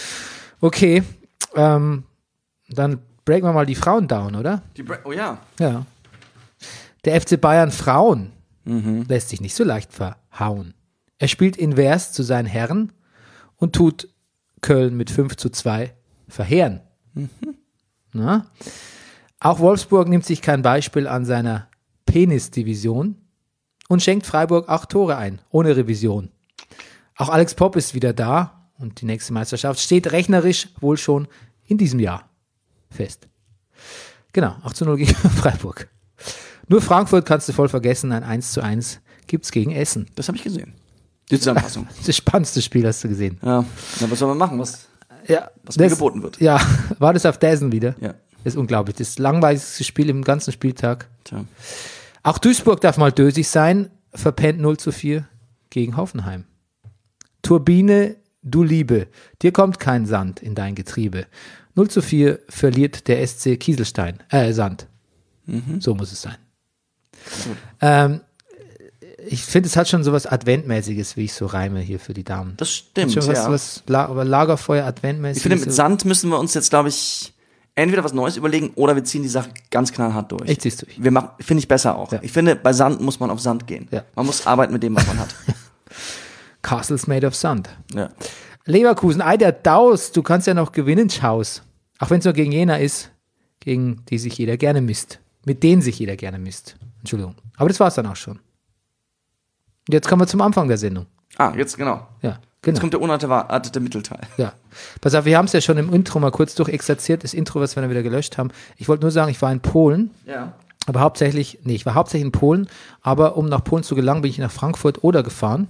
Speaker 1: Okay, ähm, dann breaken wir mal die Frauen down, oder?
Speaker 2: Die Bra- oh ja.
Speaker 1: Ja. Der F C Bayern Frauen lässt sich nicht so leicht verhauen. Er spielt invers zu seinen Herren und tut Köln mit fünf zu zwei verheeren. Na? Auch Wolfsburg nimmt sich kein Beispiel an seiner Penis-Division und schenkt Freiburg acht Tore ein, ohne Revision. Auch Alex Popp ist wieder da und die nächste Meisterschaft steht rechnerisch wohl schon in diesem Jahr fest. Genau, acht zu null gegen Freiburg. Nur Frankfurt kannst du voll vergessen, ein eins zu eins gibt's gegen Essen.
Speaker 2: Das habe ich gesehen. Die Zusammenfassung.
Speaker 1: Das spannendste Spiel hast du gesehen.
Speaker 2: Ja. Na, was soll man machen? Was,
Speaker 1: Ja,
Speaker 2: was mir geboten wird.
Speaker 1: Ja, war das auf Dazen wieder?
Speaker 2: Ja.
Speaker 1: Das ist unglaublich. Das langweiligste Spiel im ganzen Spieltag.
Speaker 2: Tja.
Speaker 1: Auch Duisburg darf mal dösig sein. Verpennt null zu vier gegen Hoffenheim. Turbine, du Liebe, dir kommt kein Sand in dein Getriebe. null zu vier verliert der S C Kieselstein, äh, Sand. So muss es sein. Ähm, ich finde, es hat schon sowas Adventmäßiges, wie ich so reime hier für die Damen.
Speaker 2: Das stimmt,
Speaker 1: Schon was,
Speaker 2: ja.
Speaker 1: was La aber Lagerfeuer Adventmäßig.
Speaker 2: Ich finde, mit Sand müssen wir uns jetzt, glaube ich, entweder was Neues überlegen oder wir ziehen die Sache ganz knallhart durch.
Speaker 1: Ich zieh's durch.
Speaker 2: Wir machen, finde ich besser auch.
Speaker 1: Ja.
Speaker 2: Ich finde, bei Sand muss man auf Sand gehen.
Speaker 1: Ja.
Speaker 2: Man muss arbeiten mit dem, was man hat.
Speaker 1: Castles made of sand.
Speaker 2: Ja.
Speaker 1: Leverkusen, ei der Daus, du kannst ja noch gewinnen, Schaus. Auch wenn es nur gegen Jena ist, gegen die sich jeder gerne misst. Mit denen sich jeder gerne misst. Entschuldigung. Aber das war's dann auch schon. Und jetzt kommen wir zum Anfang der Sendung.
Speaker 2: Ah, jetzt genau.
Speaker 1: Ja,
Speaker 2: Jetzt
Speaker 1: genau.
Speaker 2: kommt der unerwartete Mittelteil.
Speaker 1: Ja. Pass auf, wir haben es ja schon im Intro mal kurz durchexerziert, das Intro, was wir dann wieder gelöscht haben. Ich wollte nur sagen, ich war in Polen,
Speaker 2: Ja.
Speaker 1: aber hauptsächlich, nee, ich war hauptsächlich in Polen, aber um nach Polen zu gelangen, bin ich nach Frankfurt oder gefahren.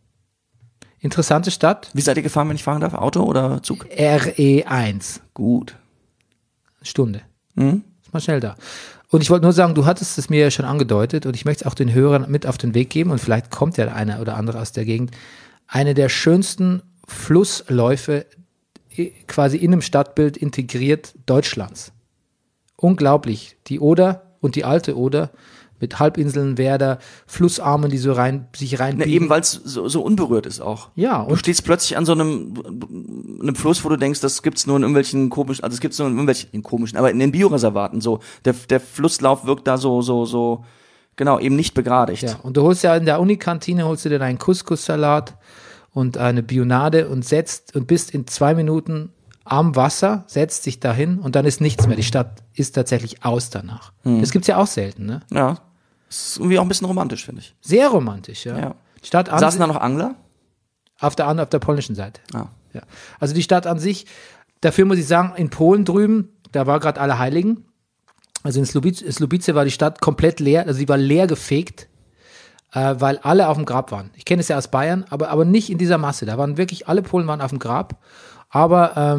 Speaker 1: Interessante Stadt.
Speaker 2: Wie seid ihr gefahren, wenn ich fahren darf? Auto oder Zug?
Speaker 1: R E eins.
Speaker 2: Gut.
Speaker 1: Stunde.
Speaker 2: Mhm.
Speaker 1: Ist mal schnell da. Und ich wollte nur sagen, du hattest es mir ja schon angedeutet und ich möchte es auch den Hörern mit auf den Weg geben und vielleicht kommt ja einer oder andere aus der Gegend. Eine der schönsten Flussläufe i- quasi in einem Stadtbild integriert Deutschlands. Unglaublich. Die Oder und die alte Oder mit Halbinseln, Werder, Flussarmen, die so rein, sich
Speaker 2: Na,
Speaker 1: reinbiegen.
Speaker 2: eben, weil es so, so unberührt ist auch.
Speaker 1: Ja,
Speaker 2: Du
Speaker 1: und
Speaker 2: stehst plötzlich an so einem, einem Fluss, wo du denkst, das gibt's nur in irgendwelchen komischen, also es gibt's nur in irgendwelchen in komischen, aber in den Bioreservaten so. Der, der Flusslauf wirkt da so, so, so, genau, eben nicht begradigt.
Speaker 1: Ja, und du holst ja in der Unikantine, holst du dir einen Couscous-Salat und eine Bionade und setzt und bist in zwei Minuten am Wasser, setzt dich dahin und dann ist nichts mehr. Die Stadt ist tatsächlich aus danach. Das gibt's ja auch selten, ne?
Speaker 2: Ja. Das ist irgendwie auch ein bisschen romantisch, finde ich.
Speaker 1: Sehr romantisch, ja.
Speaker 2: Ja.
Speaker 1: Die Stadt an
Speaker 2: Saßen da noch Angler?
Speaker 1: auf der, an- auf der polnischen Seite.
Speaker 2: Ah.
Speaker 1: Ja. Also die Stadt an sich, dafür muss ich sagen, in Polen drüben, da war gerade Allerheiligen. Also in Slubice, Slubice war die Stadt komplett leer, also sie war leer gefegt, äh, weil alle auf dem Grab waren. Ich kenne es ja aus Bayern, aber, aber nicht in dieser Masse. Da waren wirklich, alle Polen waren auf dem Grab. Aber ähm,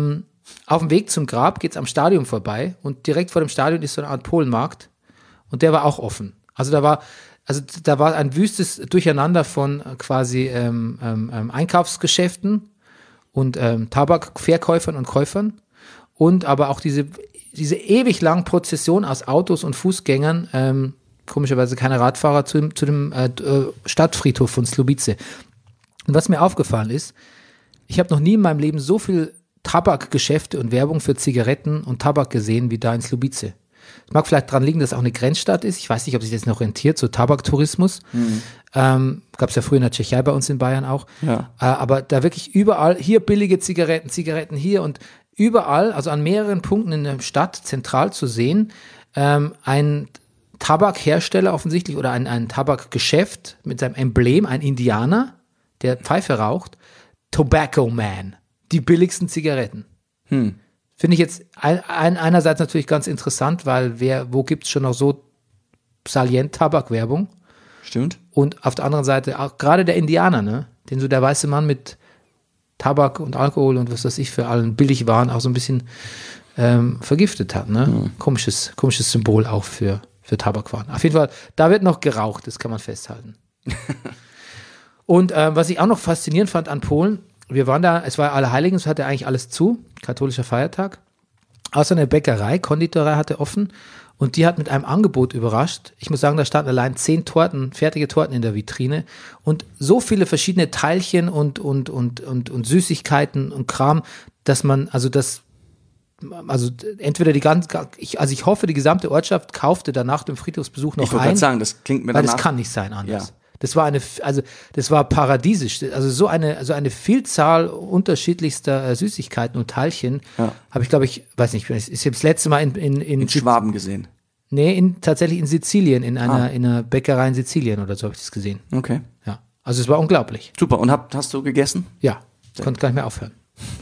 Speaker 1: auf dem Weg zum Grab geht es am Stadion vorbei und direkt vor dem Stadion ist so eine Art Polenmarkt und der war auch offen. Also da war, also da war ein wüstes Durcheinander von quasi ähm, ähm, Einkaufsgeschäften und ähm, Tabakverkäufern und Käufern und aber auch diese, diese ewig langen Prozession aus Autos und Fußgängern, ähm, komischerweise keine Radfahrer, zu dem, zu dem äh, Stadtfriedhof von Słubice. Und was mir aufgefallen ist, ich habe noch nie in meinem Leben so viel Tabakgeschäfte und Werbung für Zigaretten und Tabak gesehen wie da in Słubice. Es mag vielleicht daran liegen, dass es auch eine Grenzstadt ist. Ich weiß nicht, ob sich das noch rentiert, so Tabaktourismus. Mhm. Ähm, gab es ja früher in der Tschechei bei uns in Bayern auch.
Speaker 2: Ja.
Speaker 1: Äh, aber da wirklich überall, hier billige Zigaretten, Zigaretten hier und überall, also an mehreren Punkten in der Stadt zentral zu sehen, ähm, ein Tabakhersteller offensichtlich oder ein, ein Tabakgeschäft mit seinem Emblem, ein Indianer, der Pfeife raucht, Tobacco Man. Die billigsten Zigaretten.
Speaker 2: Hm.
Speaker 1: Finde ich jetzt ein, ein, einerseits natürlich ganz interessant, weil wer, wo gibt es schon noch so salient Tabakwerbung?
Speaker 2: Stimmt.
Speaker 1: Und auf der anderen Seite auch gerade der Indianer, ne? Den so der weiße Mann mit Tabak und Alkohol und was weiß ich für allen Billigwaren auch so ein bisschen ähm, vergiftet hat. Ne? Hm. Komisches, komisches Symbol auch für, für Tabakwaren. Auf jeden Fall, da wird noch geraucht, das kann man festhalten. Und äh, was ich auch noch faszinierend fand an Polen, wir waren da, es war Allerheiligen, es hatte eigentlich alles zu, katholischer Feiertag. Außer eine Bäckerei, Konditorei hatte offen und die hat mit einem Angebot überrascht. Ich muss sagen, da standen allein zehn Torten, fertige Torten in der Vitrine und so viele verschiedene Teilchen und, und, und, und, und Süßigkeiten und Kram, dass man, also das, also entweder die ganze, ich, also ich hoffe, die gesamte Ortschaft kaufte danach dem Friedhofsbesuch noch
Speaker 2: ich wollte
Speaker 1: ein.
Speaker 2: gerade sagen, das klingt mir
Speaker 1: weil
Speaker 2: danach.
Speaker 1: das kann nicht sein anders.
Speaker 2: Ja.
Speaker 1: Das war eine, also das war paradiesisch. Also so eine, also eine Vielzahl unterschiedlichster äh, Süßigkeiten und Teilchen
Speaker 2: Ja.
Speaker 1: habe ich, glaube ich, weiß nicht, ich habe das letzte Mal in in, in,
Speaker 2: In Schwaben gesehen.
Speaker 1: nee, in, tatsächlich in Sizilien, in einer
Speaker 2: Ah.
Speaker 1: in einer Bäckerei in Sizilien oder so habe ich das gesehen.
Speaker 2: Okay.
Speaker 1: Ja, also es war unglaublich.
Speaker 2: Super. Und hab, hast du gegessen?
Speaker 1: Ja, konnte gar nicht mehr aufhören.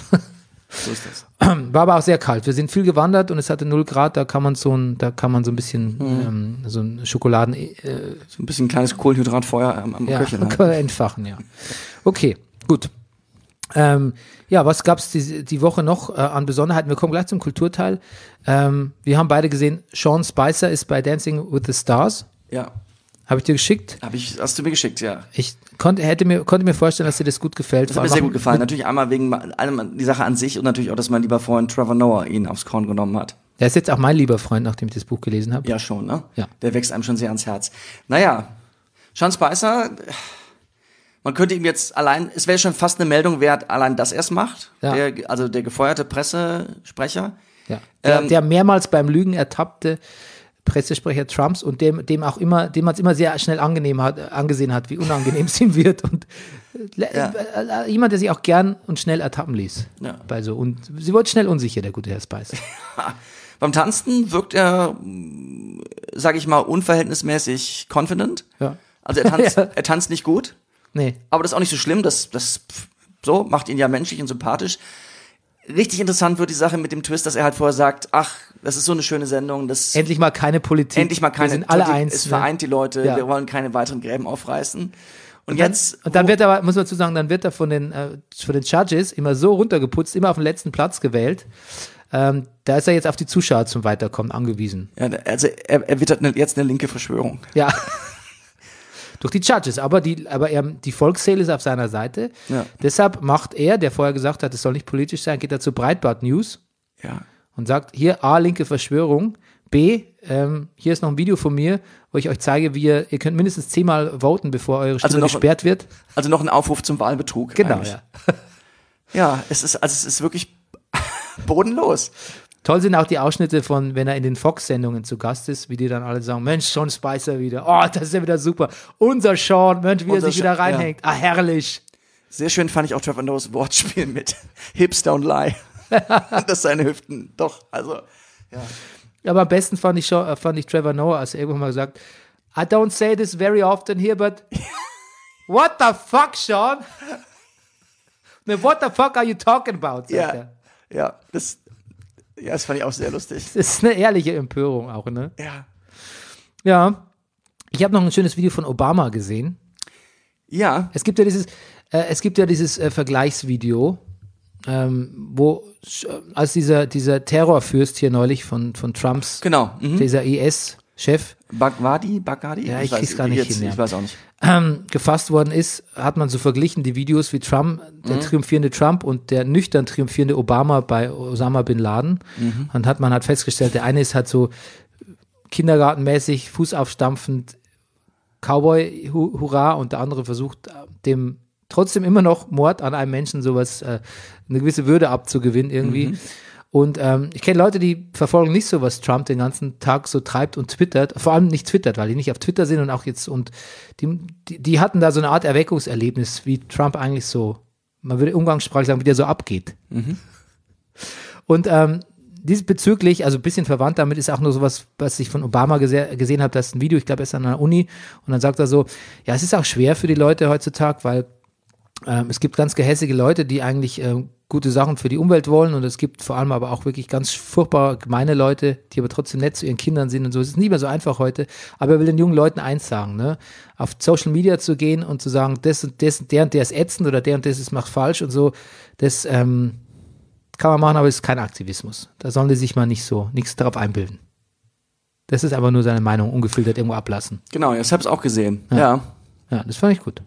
Speaker 2: So ist das.
Speaker 1: War aber auch sehr kalt. Wir sind viel gewandert und es hatte null Grad. Da kann man so ein, da kann man so ein bisschen ähm, so ein Schokoladen äh,
Speaker 2: So ein bisschen ein kleines Kohlenhydratfeuer am, am
Speaker 1: ja,
Speaker 2: Köcheln. Halt.
Speaker 1: kann man entfachen, ja. Okay, gut. Ähm, ja, was gab es die, die Woche noch äh, an Besonderheiten? Wir kommen gleich zum Kulturteil. Ähm, wir haben beide gesehen, Sean Spicer ist bei Dancing with the Stars.
Speaker 2: Ja.
Speaker 1: Habe ich dir geschickt.
Speaker 2: Hab ich, hast du mir geschickt, ja.
Speaker 1: Ich konnte, hätte mir, konnte mir vorstellen, dass dir das gut gefällt.
Speaker 2: Das hat mir sehr gut gefallen. Natürlich einmal wegen allem die Sache an sich und natürlich auch, dass mein lieber Freund Trevor Noah ihn aufs Korn genommen hat.
Speaker 1: Der ist jetzt auch mein lieber Freund, nachdem ich das Buch gelesen habe.
Speaker 2: Ja, schon, ne?
Speaker 1: Ja.
Speaker 2: Der wächst einem schon sehr ans Herz. Naja, Sean Spicer, man könnte ihm jetzt allein, es wäre schon fast eine Meldung wert, allein dass er es macht.
Speaker 1: Ja.
Speaker 2: Der, also der gefeuerte Pressesprecher.
Speaker 1: Ja. Der,
Speaker 2: Ähm,
Speaker 1: der mehrmals beim Lügen ertappte Pressesprecher Trumps und dem, dem auch immer, dem man es immer sehr schnell angenehm hat, angesehen hat, wie unangenehm es ihm wird und äh,
Speaker 2: Ja.
Speaker 1: äh, jemand, der sich auch gern und schnell ertappen ließ.
Speaker 2: Ja.
Speaker 1: Bei so, und sie wurde schnell unsicher, der gute Herr Spicer.
Speaker 2: Beim Tanzen wirkt er, sage ich mal, unverhältnismäßig confident.
Speaker 1: Ja.
Speaker 2: Also er tanzt,
Speaker 1: Ja.
Speaker 2: er tanzt nicht gut,
Speaker 1: Nee.
Speaker 2: aber das ist auch nicht so schlimm. Das, das so macht ihn ja menschlich und sympathisch. Richtig interessant wird die Sache mit dem Twist, dass er halt vorher sagt, ach, das ist so eine schöne Sendung, das
Speaker 1: Endlich mal keine Politik.
Speaker 2: endlich mal keine,
Speaker 1: Wir sind alle
Speaker 2: die-
Speaker 1: eins.
Speaker 2: es
Speaker 1: ne?
Speaker 2: vereint die Leute,
Speaker 1: Ja.
Speaker 2: wir wollen keine weiteren Gräben aufreißen. Und,
Speaker 1: Und dann,
Speaker 2: jetzt,
Speaker 1: und dann wird aber, muss man dazu sagen, dann wird er von den, äh, von den Judges immer so runtergeputzt, immer auf den letzten Platz gewählt. Ähm, da ist er jetzt auf die Zuschauer zum Weiterkommen angewiesen.
Speaker 2: ja, also er, er wittert eine, jetzt eine linke Verschwörung.
Speaker 1: Ja. Durch die Judges, aber die, aber er, die Volksseele ist auf seiner Seite.
Speaker 2: Ja.
Speaker 1: Deshalb macht er, der vorher gesagt hat, es soll nicht politisch sein, geht er zu Breitbart News
Speaker 2: Ja.
Speaker 1: und sagt, hier A, linke Verschwörung, B, ähm, hier ist noch ein Video von mir, wo ich euch zeige, wie ihr, ihr könnt mindestens zehnmal voten, bevor eure Stimme
Speaker 2: Also noch-
Speaker 1: gesperrt wird.
Speaker 2: Also noch ein Aufruf zum Wahlbetrug.
Speaker 1: Genau,
Speaker 2: eigentlich.
Speaker 1: ja.
Speaker 2: Ja, es ist, also es ist wirklich bodenlos.
Speaker 1: Toll sind auch die Ausschnitte von, wenn er in den Fox-Sendungen zu Gast ist, wie die dann alle sagen, Mensch, Sean Spicer wieder, oh, das ist ja wieder super. Unser Sean, Mensch, wie
Speaker 2: Unser
Speaker 1: er sich wieder
Speaker 2: Sean,
Speaker 1: reinhängt. Ah, herrlich.
Speaker 2: Sehr schön fand ich auch Trevor Noahs Wortspiel mit Hips don't lie. Dass seine Hüften doch, also, ja.
Speaker 1: Aber am besten fand ich, schon, fand ich Trevor Noah, als er irgendwann mal gesagt, I don't say this very often here, but what the fuck, Sean? Ne, what the fuck are you talking about? Sagt
Speaker 2: Ja,
Speaker 1: er.
Speaker 2: ja, das, ja, das fand ich auch sehr lustig.
Speaker 1: Das ist eine ehrliche Empörung auch, ne?
Speaker 2: Ja.
Speaker 1: Ja. Ich habe noch ein schönes Video von Obama gesehen.
Speaker 2: Ja,
Speaker 1: Es gibt ja dieses, äh, es gibt ja dieses äh, Vergleichsvideo ähm, wo als dieser, dieser Terrorfürst hier neulich von, von Trumps,
Speaker 2: Genau. Mhm.
Speaker 1: dieser I S-Chef,
Speaker 2: Baghdadi? Baghdadi?
Speaker 1: Ja, ich
Speaker 2: weiß-
Speaker 1: krieg's gar nicht
Speaker 2: jetzt,
Speaker 1: hin, ja.
Speaker 2: Ich weiß auch nicht.
Speaker 1: ähm, gefasst worden ist, hat man so verglichen, die Videos wie Trump, der triumphierende Trump und der nüchtern triumphierende Obama bei Osama Bin Laden. Und hat man hat festgestellt, der eine ist halt so kindergartenmäßig, fußaufstampfend, Cowboy-Hurra, und der andere versucht, dem trotzdem immer noch Mord an einem Menschen sowas, äh, eine gewisse Würde abzugewinnen irgendwie.
Speaker 2: Mhm.
Speaker 1: Und ähm, ich kenne Leute, die verfolgen nicht so, was Trump den ganzen Tag so treibt und twittert, vor allem nicht twittert, weil die nicht auf Twitter sind und auch jetzt, und die, die, die hatten da so eine Art Erweckungserlebnis, wie Trump eigentlich so, man würde umgangssprachlich sagen, wie der so abgeht. Und ähm, diesbezüglich, also ein bisschen verwandt damit, ist auch nur sowas, was ich von Obama gese- gesehen habe, das ist ein Video, ich glaube, er ist an einer Uni, und dann sagt er so, ja, es ist auch schwer für die Leute heutzutage, weil ähm, es gibt ganz gehässige Leute, die eigentlich ähm, gute Sachen für die Umwelt wollen, und es gibt vor allem aber auch wirklich ganz furchtbar gemeine Leute, die aber trotzdem nett zu ihren Kindern sind und so. Es ist nicht mehr so einfach heute, aber er will den jungen Leuten eins sagen, ne? Auf Social Media zu gehen und zu sagen, das und das, der und der ist ätzend oder der und das ist macht falsch und so, das ähm, kann man machen, aber es ist kein Aktivismus. Da sollen die sich mal nicht so, nichts darauf einbilden. Das ist aber nur seine Meinung, ungefiltert irgendwo ablassen.
Speaker 2: Genau, ich habe es auch gesehen.
Speaker 1: Ja.
Speaker 2: Ja.
Speaker 1: Ja, das fand ich gut.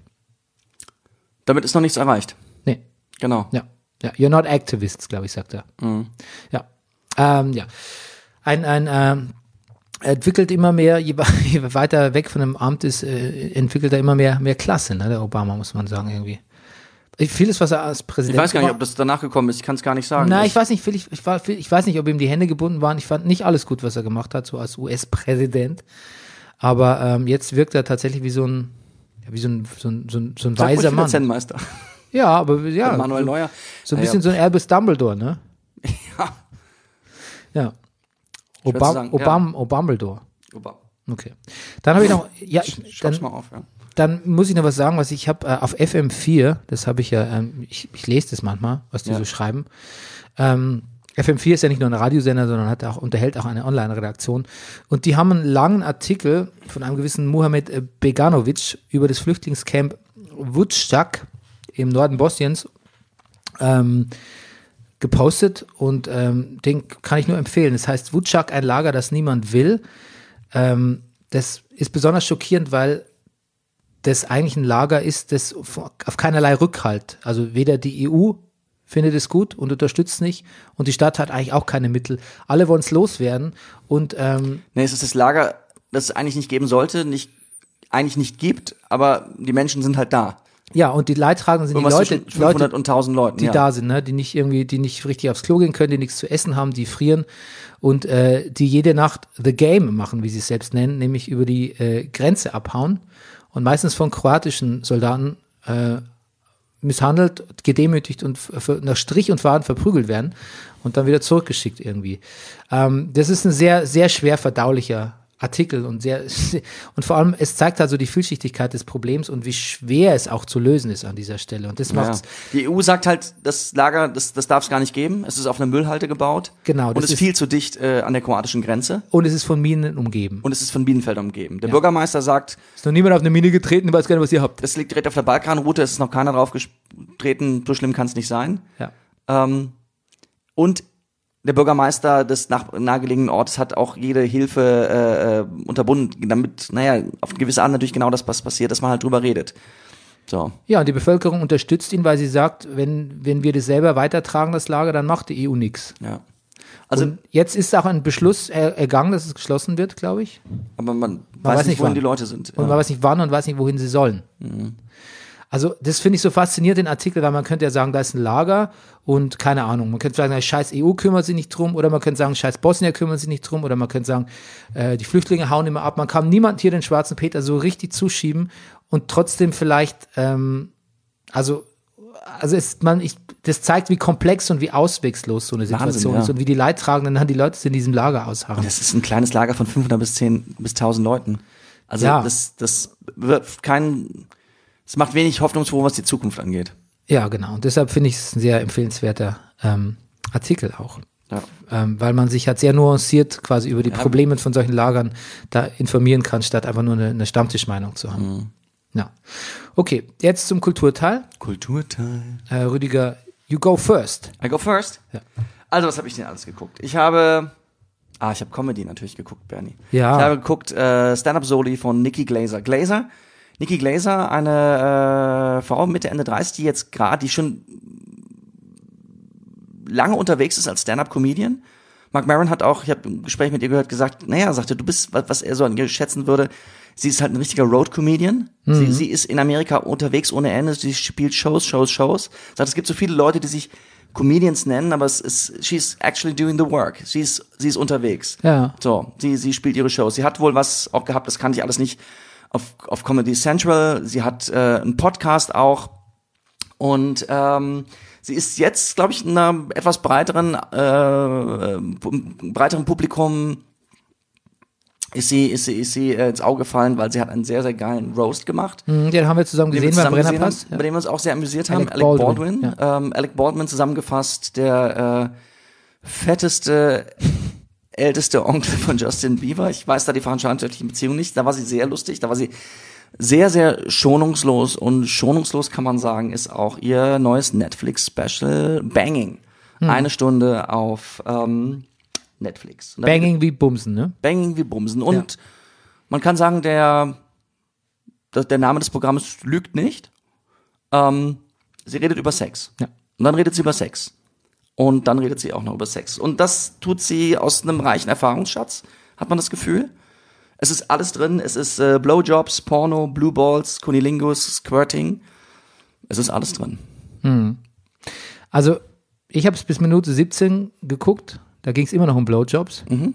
Speaker 2: Damit ist noch nichts erreicht.
Speaker 1: Nee,
Speaker 2: Genau.
Speaker 1: ja. Ja, you're not activists, glaube ich, sagt er.
Speaker 2: Mhm.
Speaker 1: Ja. Ähm, ja. Ein, ein, ähm, er entwickelt immer mehr, je, je weiter weg von dem Amt ist, äh, entwickelt er immer mehr, mehr Klasse, ne, der Obama, muss man sagen, irgendwie. Vieles, was er als
Speaker 2: Ich
Speaker 1: Präsident
Speaker 2: weiß gar nicht,
Speaker 1: gemacht-
Speaker 2: ob das danach gekommen ist. Ich kann es gar nicht sagen.
Speaker 1: Nein, ich weiß nicht, ich, ich, war, ich weiß nicht, ob ihm die Hände gebunden waren. Ich fand nicht alles gut, was er gemacht hat, so als U S-Präsident. Aber ähm, jetzt wirkt er tatsächlich wie so ein, ja, wie so ein, so ein, so ein, so ein
Speaker 2: Sag ruhig
Speaker 1: weiser
Speaker 2: wieder
Speaker 1: Mann.
Speaker 2: Zen-Meister.
Speaker 1: Ja, aber ja,
Speaker 2: Manuel
Speaker 1: so,
Speaker 2: Neuer.
Speaker 1: so ein
Speaker 2: Ja,
Speaker 1: bisschen
Speaker 2: ja.
Speaker 1: so ein Albus Dumbledore, ne?
Speaker 2: Ja.
Speaker 1: Ja.
Speaker 2: Schwer zu
Speaker 1: Obam,
Speaker 2: sagen,
Speaker 1: Obam, Obambledore.
Speaker 2: Opa.
Speaker 1: Okay. Dann habe ich noch, ja,
Speaker 2: Schreib's
Speaker 1: dann,
Speaker 2: mal auf, ja.
Speaker 1: dann muss ich noch was sagen, was ich habe äh, auf F M vier, das habe ich ja, ähm, ich, ich lese das manchmal, was die
Speaker 2: Ja.
Speaker 1: so schreiben. Ähm, F M vier ist ja nicht nur ein Radiosender, sondern hat auch, unterhält auch eine Online-Redaktion. Und die haben einen langen Artikel von einem gewissen Mohamed äh, Beganovic über das Flüchtlingscamp Vucjak im Norden Bosniens ähm, gepostet, und ähm, den kann ich nur empfehlen. Das heißt Vucjak, ein Lager, das niemand will. Ähm, das ist besonders schockierend, weil das eigentlich ein Lager ist, das auf keinerlei Rückhalt, also weder die E U findet es gut und unterstützt es nicht, und die Stadt hat eigentlich auch keine Mittel. Alle wollen es loswerden, und ähm,
Speaker 2: Nee, es ist das Lager, das es eigentlich nicht geben sollte, nicht, eigentlich nicht gibt, aber die Menschen sind halt da.
Speaker 1: ja, und die Leidtragenden sind die
Speaker 2: Irgendwas
Speaker 1: Leute,
Speaker 2: zwischen fünfhundert
Speaker 1: Leute
Speaker 2: und tausend Leuten,
Speaker 1: die
Speaker 2: ja.
Speaker 1: da sind, ne? die nicht irgendwie, die nicht richtig aufs Klo gehen können, die nichts zu essen haben, die frieren, und äh, die jede Nacht The Game machen, wie sie es selbst nennen, nämlich über die äh, Grenze abhauen und meistens von kroatischen Soldaten äh, misshandelt, gedemütigt und f- f- nach Strich und Faden verprügelt werden und dann wieder zurückgeschickt irgendwie. Ähm, das ist ein sehr, sehr schwer verdaulicher Artikel und sehr, und vor allem, es zeigt also die Vielschichtigkeit des Problems und wie schwer es auch zu lösen ist an dieser Stelle. Und das
Speaker 2: Ja.
Speaker 1: macht's,
Speaker 2: Die E U sagt halt, das Lager, das, das darf es gar nicht geben. Es ist auf einer Müllhalde gebaut.
Speaker 1: Genau,
Speaker 2: Und
Speaker 1: das
Speaker 2: es ist
Speaker 1: ist-
Speaker 2: viel zu dicht äh, an der kroatischen Grenze.
Speaker 1: und es ist von Minen umgeben.
Speaker 2: Und es ist von Bienenfeldern umgeben. Der
Speaker 1: Ja.
Speaker 2: Bürgermeister sagt,
Speaker 1: Ist noch niemand auf eine Mine getreten, weiß gar nicht, was ihr habt.
Speaker 2: das liegt direkt auf der Balkanroute, es ist noch keiner drauf getreten, so schlimm kann es nicht sein.
Speaker 1: Ja.
Speaker 2: Ähm, und der Bürgermeister des nach, nahegelegenen Ortes hat auch jede Hilfe äh, äh, unterbunden, damit, naja, auf eine gewisse Art natürlich genau das, was passiert, dass man halt drüber redet. So.
Speaker 1: Ja, und die Bevölkerung unterstützt ihn, weil sie sagt, wenn, wenn wir das selber weitertragen, das Lager, dann macht die E U nichts.
Speaker 2: Ja. Also,
Speaker 1: Und jetzt ist auch ein Beschluss er, ergangen, dass es geschlossen wird, glaube ich.
Speaker 2: aber man,
Speaker 1: Man
Speaker 2: weiß nicht, wohin
Speaker 1: wann.
Speaker 2: die Leute sind.
Speaker 1: Und man weiß nicht wann und weiß nicht, wohin sie sollen. Also das finde ich so faszinierend, den Artikel, weil man könnte ja sagen, da ist ein Lager und keine Ahnung, man könnte sagen, na, scheiß E U kümmert sich nicht drum, oder man könnte sagen, scheiß Bosnier kümmern sich nicht drum, oder man könnte sagen, äh, die Flüchtlinge hauen immer ab. Man kann niemand hier den schwarzen Peter so richtig zuschieben und trotzdem vielleicht, ähm, also also es, man, ich, das zeigt, wie komplex und wie auswegslos so eine Situation
Speaker 2: Wahnsinn, ja.
Speaker 1: ist und wie die Leidtragenden dann die Leute in diesem Lager ausharren.
Speaker 2: Das ist ein kleines Lager von fünfhundert bis zehn bis tausend Leuten. Also
Speaker 1: Ja.
Speaker 2: das, das wird kein, es macht wenig hoffnungsfroh, was die Zukunft angeht.
Speaker 1: Ja, genau. Und deshalb finde ich es ein sehr empfehlenswerter ähm, Artikel auch.
Speaker 2: Ja.
Speaker 1: Ähm, weil man sich halt sehr nuanciert quasi über die Probleme von solchen Lagern da informieren kann, statt einfach nur eine, eine Stammtischmeinung zu haben. Ja. Okay, jetzt zum Kulturteil.
Speaker 2: Kulturteil.
Speaker 1: Äh, Rüdiger You go first.
Speaker 2: I go first?
Speaker 1: Ja.
Speaker 2: Also, was habe ich denn alles geguckt? Ich habe, ah, ich habe Comedy natürlich geguckt, Bernie.
Speaker 1: Ja.
Speaker 2: Ich habe geguckt äh, Stand-Up-Soli von Nikki Glaser. Glaser, Nikki Glaser, eine äh, Frau Mitte, Ende dreißig, die jetzt gerade, die schon lange unterwegs ist als Stand-Up-Comedian. Mark Maron hat auch, ich habe ein Gespräch mit ihr gehört, gesagt, naja, sagte, du bist, was, was er so an ihr schätzen würde, sie ist halt ein richtiger Road-Comedian. Mhm. Sie, sie ist in Amerika unterwegs ohne Ende, sie spielt Shows, Shows, Shows. Sagt, es gibt so viele Leute, die sich Comedians nennen, aber es ist, she's actually doing the work. Sie ist, sie ist unterwegs.
Speaker 1: Ja.
Speaker 2: So, sie, sie spielt ihre Shows. Sie hat wohl was auch gehabt, das kannte ich alles nicht, auf, auf Comedy Central. Sie hat äh, einen Podcast auch. Und ähm, sie ist jetzt, glaube ich, in einer etwas breiteren, äh, breiteren Publikum ist sie, ist sie, ist sie äh, ins Auge gefallen, weil sie hat einen sehr, sehr geilen Roast gemacht.
Speaker 1: Mhm, den haben wir zusammen gesehen beim Brennerpass.
Speaker 2: Ja. Bei dem wir uns auch sehr amüsiert haben.
Speaker 1: Alec
Speaker 2: Alec Baldwin.
Speaker 1: Baldwin, ja.
Speaker 2: ähm, Alec Baldwin zusammengefasst, der äh, fetteste, älteste Onkel von Justin Bieber. Ich weiß da die verwandtschaftlichen Beziehungen nicht. Da war sie sehr lustig. Da war sie sehr, sehr schonungslos. Und schonungslos kann man sagen, ist auch ihr neues Netflix-Special Banging. Hm. Eine Stunde auf ähm, Netflix.
Speaker 1: Banging wie Bumsen, ne?
Speaker 2: Banging wie Bumsen. Und
Speaker 1: ja.
Speaker 2: man kann sagen, der, der Name des Programmes lügt nicht. Ähm, sie redet über Sex.
Speaker 1: Ja.
Speaker 2: Und dann redet sie über Sex. Und dann redet sie auch noch über Sex. Und das tut sie aus einem reichen Erfahrungsschatz, hat man das Gefühl. Es ist alles drin. Es ist äh, Blowjobs, Porno, Blue Balls, Cunnilingus, Squirting. Es ist alles drin.
Speaker 1: Hm. Also, ich habe es bis Minute siebzehn geguckt. Da ging es immer noch um Blowjobs.
Speaker 2: Mhm.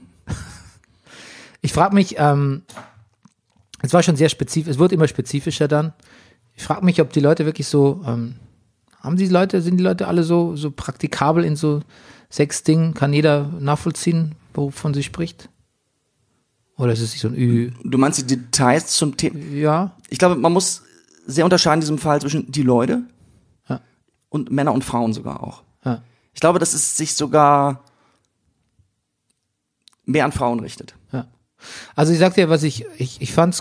Speaker 1: Ich frage mich, ähm, es war schon sehr spezifisch, es wird immer spezifischer dann. Ich frage mich, ob die Leute wirklich so, ähm, haben die Leute, sind die Leute alle so, so praktikabel in so Sex-Dingen? Kann jeder nachvollziehen, wovon sie spricht? Oder ist es nicht so ein Ü?
Speaker 2: Du meinst die Details zum Thema?
Speaker 1: Ja.
Speaker 2: Ich glaube, man muss sehr unterscheiden in diesem Fall zwischen die Leute
Speaker 1: Ja.
Speaker 2: und Männer und Frauen sogar auch.
Speaker 1: Ja.
Speaker 2: Ich glaube, dass es sich sogar mehr an Frauen richtet.
Speaker 1: Ja. Also ich sag dir, was ich, ich, ich fand's,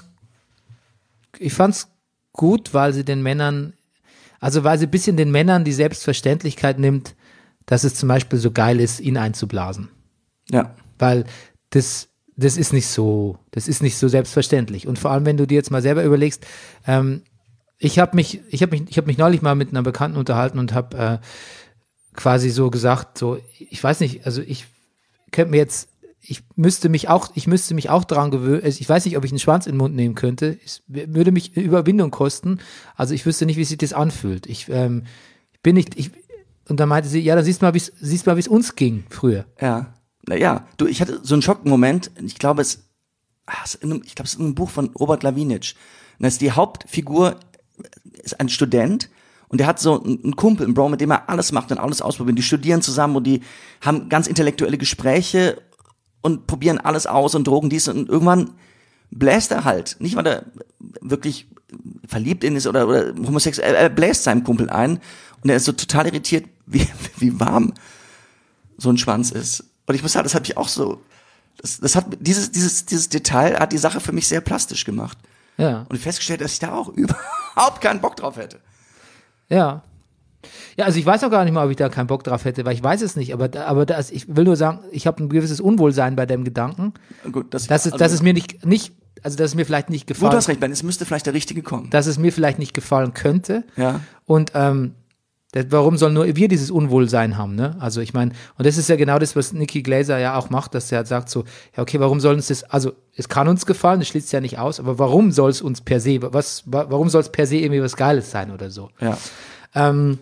Speaker 1: ich fand's gut, weil sie den Männern, also weil sie ein bisschen den Männern die Selbstverständlichkeit nimmt, dass es zum Beispiel so geil ist, ihn einzublasen.
Speaker 2: Ja.
Speaker 1: Weil das, das ist nicht so, das ist nicht so selbstverständlich. Und vor allem, wenn du dir jetzt mal selber überlegst, ähm, ich habe mich, ich habe mich, ich habe mich neulich mal mit einer Bekannten unterhalten und habe äh, quasi so gesagt, so, ich weiß nicht, also ich könnte mir jetzt, ich müsste mich auch, ich müsste mich auch daran gewöhnen, also ich weiß nicht, ob ich einen Schwanz in den Mund nehmen könnte, es würde mich Überwindung kosten, also ich wüsste nicht, wie sich das anfühlt. Ich ähm, bin nicht, ich, und dann meinte sie, ja, dann siehst du mal, wie es, siehst mal, wie es uns ging früher.
Speaker 2: Ja. Naja, du, ich hatte so einen Schockmoment, ich glaube, es, ich glaube, es ist in einem Buch von Robert Lawinitsch. Und das ist die Hauptfigur, ist ein Student, und der hat so einen Kumpel, einen Bro, mit dem er alles macht und alles ausprobiert. Die studieren zusammen und die haben ganz intellektuelle Gespräche und probieren alles aus und Drogen dies, und irgendwann bläst er halt. Nicht, weil er wirklich verliebt in ist oder, oder homosexuell, er bläst seinem Kumpel ein und er ist so total irritiert, wie, wie warm so ein Schwanz ist. Und ich muss sagen, das hat mich auch so, das, das hat, dieses, dieses, dieses Detail hat die Sache für mich sehr plastisch gemacht.
Speaker 1: Ja.
Speaker 2: Und ich festgestellt, dass ich da auch überhaupt keinen Bock drauf hätte.
Speaker 1: Ja. Ja, also ich weiß auch gar nicht mal, ob ich da keinen Bock drauf hätte, weil ich weiß es nicht, aber, da, aber das, ich will nur sagen, ich habe ein gewisses Unwohlsein bei dem Gedanken,
Speaker 2: Gut, das,
Speaker 1: dass es,
Speaker 2: also,
Speaker 1: dass es mir nicht, nicht, also dass es mir vielleicht nicht gefallen,
Speaker 2: gut, du hast recht, Ben, es müsste vielleicht der Richtige kommen.
Speaker 1: dass es mir vielleicht nicht gefallen könnte.
Speaker 2: Ja.
Speaker 1: Und ähm, das, warum sollen nur wir dieses Unwohlsein haben, ne? Also ich meine, und das ist ja genau das, was Nikki Glaser ja auch macht, dass er halt sagt so, ja okay, warum soll uns das, also es kann uns gefallen, das schließt ja nicht aus, aber warum soll es uns per se, was, warum soll es per se irgendwie was Geiles sein oder so?
Speaker 2: Ja.
Speaker 1: Ähm,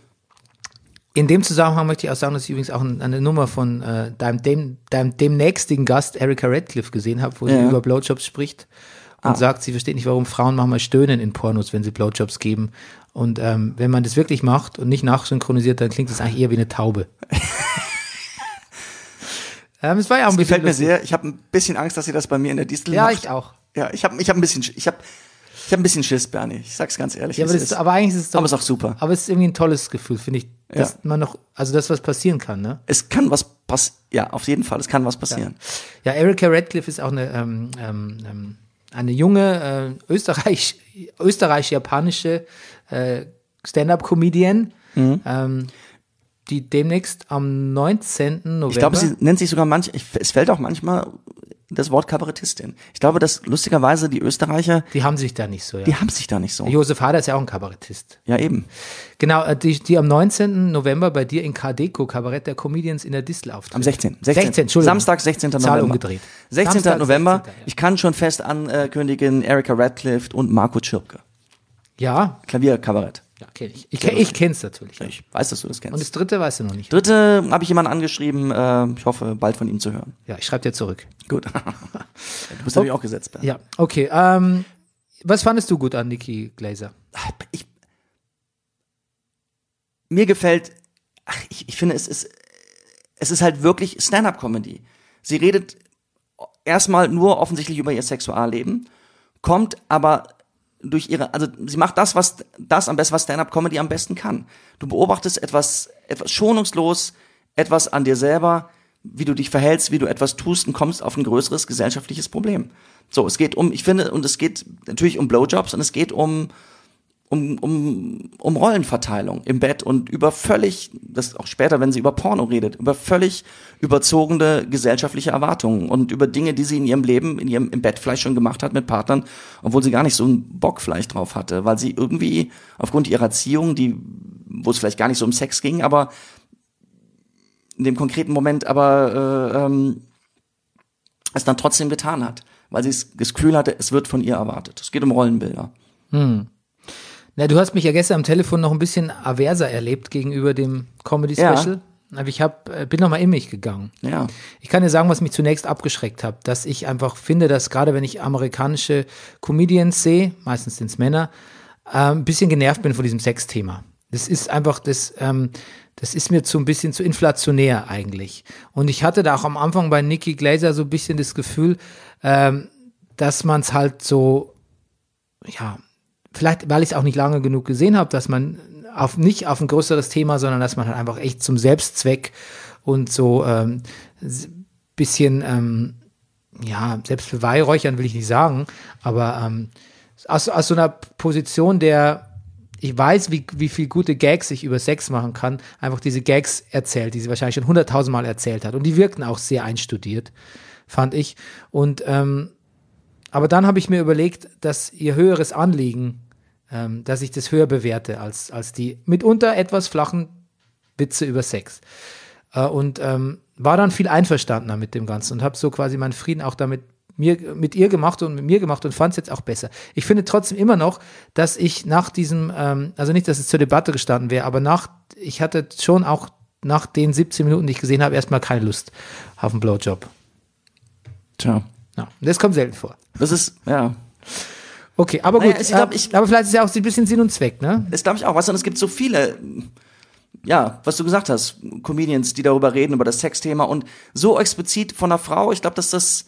Speaker 1: in dem Zusammenhang möchte ich auch sagen, dass ich übrigens auch eine Nummer von äh, deinem, dem, deinem demnächstigen Gast Erika Radcliffe gesehen habe, wo
Speaker 2: Ja.
Speaker 1: sie über Blowjobs spricht und
Speaker 2: Ah.
Speaker 1: sagt, sie versteht nicht, warum Frauen manchmal stöhnen in Pornos, wenn sie Blowjobs geben. Und ähm, wenn man das wirklich macht und nicht nachsynchronisiert, dann klingt das eigentlich eher wie eine Taube. ähm, es war ja auch ein
Speaker 2: Das
Speaker 1: bisschen
Speaker 2: gefällt mir
Speaker 1: lustig.
Speaker 2: sehr. Ich habe ein bisschen Angst, dass sie das bei mir in der Distel
Speaker 1: Ja,
Speaker 2: macht.
Speaker 1: ich auch.
Speaker 2: Ja, ich habe ich hab ein bisschen, ich habe ich hab ein bisschen Schiss, Bernie. Ich sag's ganz ehrlich.
Speaker 1: Ja,
Speaker 2: wie
Speaker 1: aber,
Speaker 2: es
Speaker 1: das,
Speaker 2: ist.
Speaker 1: aber eigentlich ist es doch,
Speaker 2: Aber ist auch super.
Speaker 1: aber es ist irgendwie ein tolles Gefühl, finde ich, dass
Speaker 2: Ja.
Speaker 1: man noch, also das, was passieren kann, ne?
Speaker 2: Es kann was passieren. Ja, auf jeden Fall. Es kann was passieren.
Speaker 1: Ja, Erika Radcliffe ist auch eine, ähm, ähm, ähm, eine junge äh, Österreich, österreich-japanische äh, Stand-up-Comedian.
Speaker 2: Mhm.
Speaker 1: Ähm, die demnächst am neunzehnten November.
Speaker 2: Ich glaube, sie nennt sich sogar manch, es fällt auch manchmal das Wort Kabarettistin. Ich glaube, dass lustigerweise die Österreicher,
Speaker 1: die haben sich da nicht so, ja.
Speaker 2: die haben sich da nicht so.
Speaker 1: Josef Hader ist ja auch ein Kabarettist.
Speaker 2: Ja, eben.
Speaker 1: Genau, äh, die, die am neunzehnten November bei dir in K-Deko, Kabarett der Comedians in der Distel auftritt.
Speaker 2: Am sechzehnten. sechzehnten.
Speaker 1: sechzehnten, Entschuldigung.
Speaker 2: Samstag, sechzehnten
Speaker 1: Zahl
Speaker 2: November.
Speaker 1: umgedreht.
Speaker 2: sechzehnten
Speaker 1: Samstag,
Speaker 2: November.
Speaker 1: sechzehnten, ja.
Speaker 2: Ich kann schon fest ankündigen, Erika Radcliffe und Marco Tschirpke.
Speaker 1: Ja,
Speaker 2: Klavierkabarett.
Speaker 1: ja kenne ich. Ich, kenn, ich kenne es natürlich. Ja.
Speaker 2: Ich weiß, dass du das kennst.
Speaker 1: Und das dritte weißt du noch nicht.
Speaker 2: Dritte habe ich jemanden angeschrieben, äh, ich hoffe, bald von ihm zu hören.
Speaker 1: Ja, ich schreibe dir zurück.
Speaker 2: Gut. Du bist natürlich auch gesetzt, Bernd.
Speaker 1: Ja, okay. Ähm, was fandest du gut an Nikki Glaser?
Speaker 2: Ich, mir gefällt, ach, ich, ich finde, es ist, es ist halt wirklich Stand-up-Comedy. Sie redet erstmal nur offensichtlich über ihr Sexualleben, kommt aber durch ihre, also sie macht das, was das am besten, was Stand-up-Comedy am besten kann. Du beobachtest etwas, etwas schonungslos, etwas an dir selber, wie du dich verhältst, wie du etwas tust und kommst auf ein größeres gesellschaftliches Problem. So, es geht um, ich finde, und es geht natürlich um Blowjobs und es geht um Um, um, um Rollenverteilung im Bett und über völlig, das auch später, wenn sie über Porno redet, über völlig überzogene gesellschaftliche Erwartungen und über Dinge, die sie in ihrem Leben, in ihrem im Bett vielleicht schon gemacht hat mit Partnern, obwohl sie gar nicht so einen Bock vielleicht drauf hatte, weil sie irgendwie aufgrund ihrer Erziehung, die, wo es vielleicht gar nicht so um Sex ging, aber in dem konkreten Moment aber äh, ähm, es dann trotzdem getan hat, weil sie das Gefühl hatte, es wird von ihr erwartet. Es geht um Rollenbilder.
Speaker 1: Hm. Na, du hast mich ja gestern am Telefon noch ein bisschen averser erlebt gegenüber dem Comedy-Special. Ja. Aber ich hab, bin noch mal in mich gegangen.
Speaker 2: Ja.
Speaker 1: Ich kann dir sagen, was mich zunächst abgeschreckt hat, dass ich einfach finde, dass gerade wenn ich amerikanische Comedians sehe, meistens sind es Männer, äh, ein bisschen genervt bin von diesem Sexthema. Das ist einfach, das, ähm, das ist mir zu ein bisschen zu inflationär eigentlich. Und ich hatte da auch am Anfang bei Nikki Glaser so ein bisschen das Gefühl, ähm, dass man es halt so, ja, vielleicht, weil ich es auch nicht lange genug gesehen habe, dass man auf, nicht auf ein größeres Thema, sondern dass man halt einfach echt zum Selbstzweck und so ähm, bisschen, ähm, ja, Selbstbeweihräuchern will ich nicht sagen, aber ähm, aus, aus so einer Position der, ich weiß, wie, wie viel gute Gags ich über Sex machen kann, einfach diese Gags erzählt, die sie wahrscheinlich schon hunderttausend Mal erzählt hat. Und die wirkten auch sehr einstudiert, fand ich. Und ähm, aber dann habe ich mir überlegt, dass ihr höheres Anliegen, ähm, dass ich das höher bewerte als, als die mitunter etwas flachen Witze über Sex. Äh, und ähm, war dann viel einverstandener mit dem Ganzen und habe so quasi meinen Frieden auch damit mir, mit ihr gemacht und mit mir gemacht und fand es jetzt auch besser. Ich finde trotzdem immer noch, dass ich nach diesem, ähm, also nicht, dass es zur Debatte gestanden wäre, aber nach, ich hatte schon auch nach den siebzehn Minuten, die ich gesehen habe, erstmal keine Lust auf einen Blowjob.
Speaker 2: Tja.
Speaker 1: Ja, das kommt selten vor.
Speaker 2: Das ist, ja.
Speaker 1: Okay, aber gut,
Speaker 2: Naja, ich glaub, ich-
Speaker 1: äh, aber vielleicht ist ja auch ein bisschen Sinn und Zweck, ne?
Speaker 2: Das glaube ich auch. Weißt du, und es gibt so viele, ja, was du gesagt hast, Comedians, die darüber reden, über das Sexthema und so explizit von einer Frau. Ich glaube, dass das,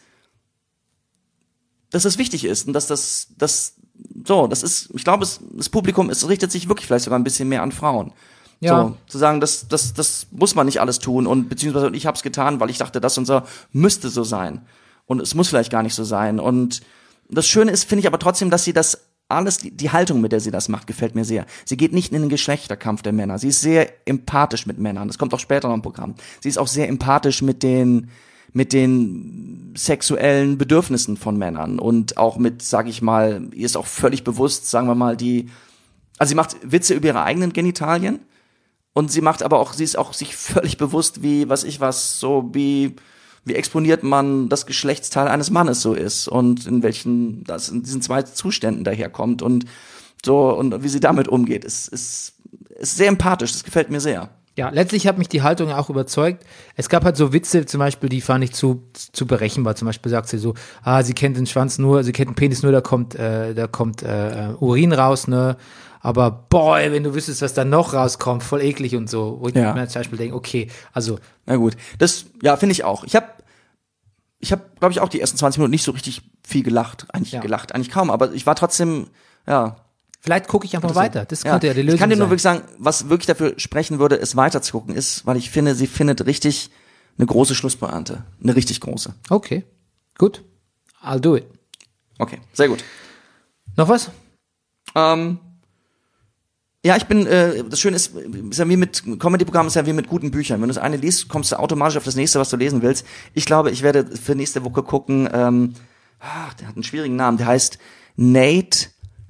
Speaker 2: dass das wichtig ist und dass das, das, so, das ist, ich glaube, es, das Publikum, es richtet sich wirklich vielleicht sogar ein bisschen mehr an Frauen.
Speaker 1: Ja.
Speaker 2: So, zu sagen, das, das, das muss man nicht alles tun und beziehungsweise ich habe es getan, weil ich dachte, das und so müsste so sein. Und es muss vielleicht gar nicht so sein. Und das Schöne ist, finde ich aber trotzdem, dass sie das alles, die, die Haltung, mit der sie das macht, gefällt mir sehr. Sie geht nicht in den Geschlechterkampf der Männer. Sie ist sehr empathisch mit Männern. Das kommt auch später noch im Programm. Sie ist auch sehr empathisch mit den, mit den sexuellen Bedürfnissen von Männern und auch mit, sag ich mal, ihr ist auch völlig bewusst, sagen wir mal, die, also sie macht Witze über ihre eigenen Genitalien und sie macht aber auch, sie ist auch sich völlig bewusst, wie, was ich was, so wie, wie exponiert man das Geschlechtsteil eines Mannes so ist und in welchen, das in diesen zwei Zuständen daherkommt und so, und wie sie damit umgeht, ist, ist, ist sehr empathisch, das gefällt mir sehr.
Speaker 1: Ja, letztlich hat mich die Haltung auch überzeugt. Es gab halt so Witze zum Beispiel, die fand ich zu, zu berechenbar. Zum Beispiel sagt sie so, ah, sie kennt den Schwanz nur, sie kennt den Penis nur, da kommt, äh, da kommt äh, Urin raus, ne? Aber boy, wenn du wüsstest, was da noch rauskommt, voll eklig und so. Wo ich
Speaker 2: Ja.
Speaker 1: mir zum Beispiel denke, okay, also
Speaker 2: Na gut, das, ja, finde ich auch. Ich habe, ich habe, glaube ich, auch die ersten zwanzig Minuten nicht so richtig viel gelacht. Eigentlich
Speaker 1: Ja.
Speaker 2: gelacht, eigentlich kaum, aber ich war trotzdem, ja.
Speaker 1: vielleicht gucke ich einfach weiter. Das könnte ja, die
Speaker 2: Ich
Speaker 1: Lösung
Speaker 2: kann dir nur
Speaker 1: sein.
Speaker 2: wirklich sagen, was wirklich dafür sprechen würde, es weiterzugucken, ist, weil ich finde, sie findet richtig eine große Schlusspointe. Eine richtig große.
Speaker 1: Okay, gut. I'll do it.
Speaker 2: Okay, sehr gut.
Speaker 1: Noch was?
Speaker 2: Ähm, Ja, ich bin, äh, das Schöne ist, ist ja wie mit Comedy-Programmen, ist ja wie mit guten Büchern. Wenn du das eine liest, kommst du automatisch auf das nächste, was du lesen willst. Ich glaube, ich werde für nächste Woche gucken, ähm, ach, der hat einen schwierigen Namen, der heißt Nate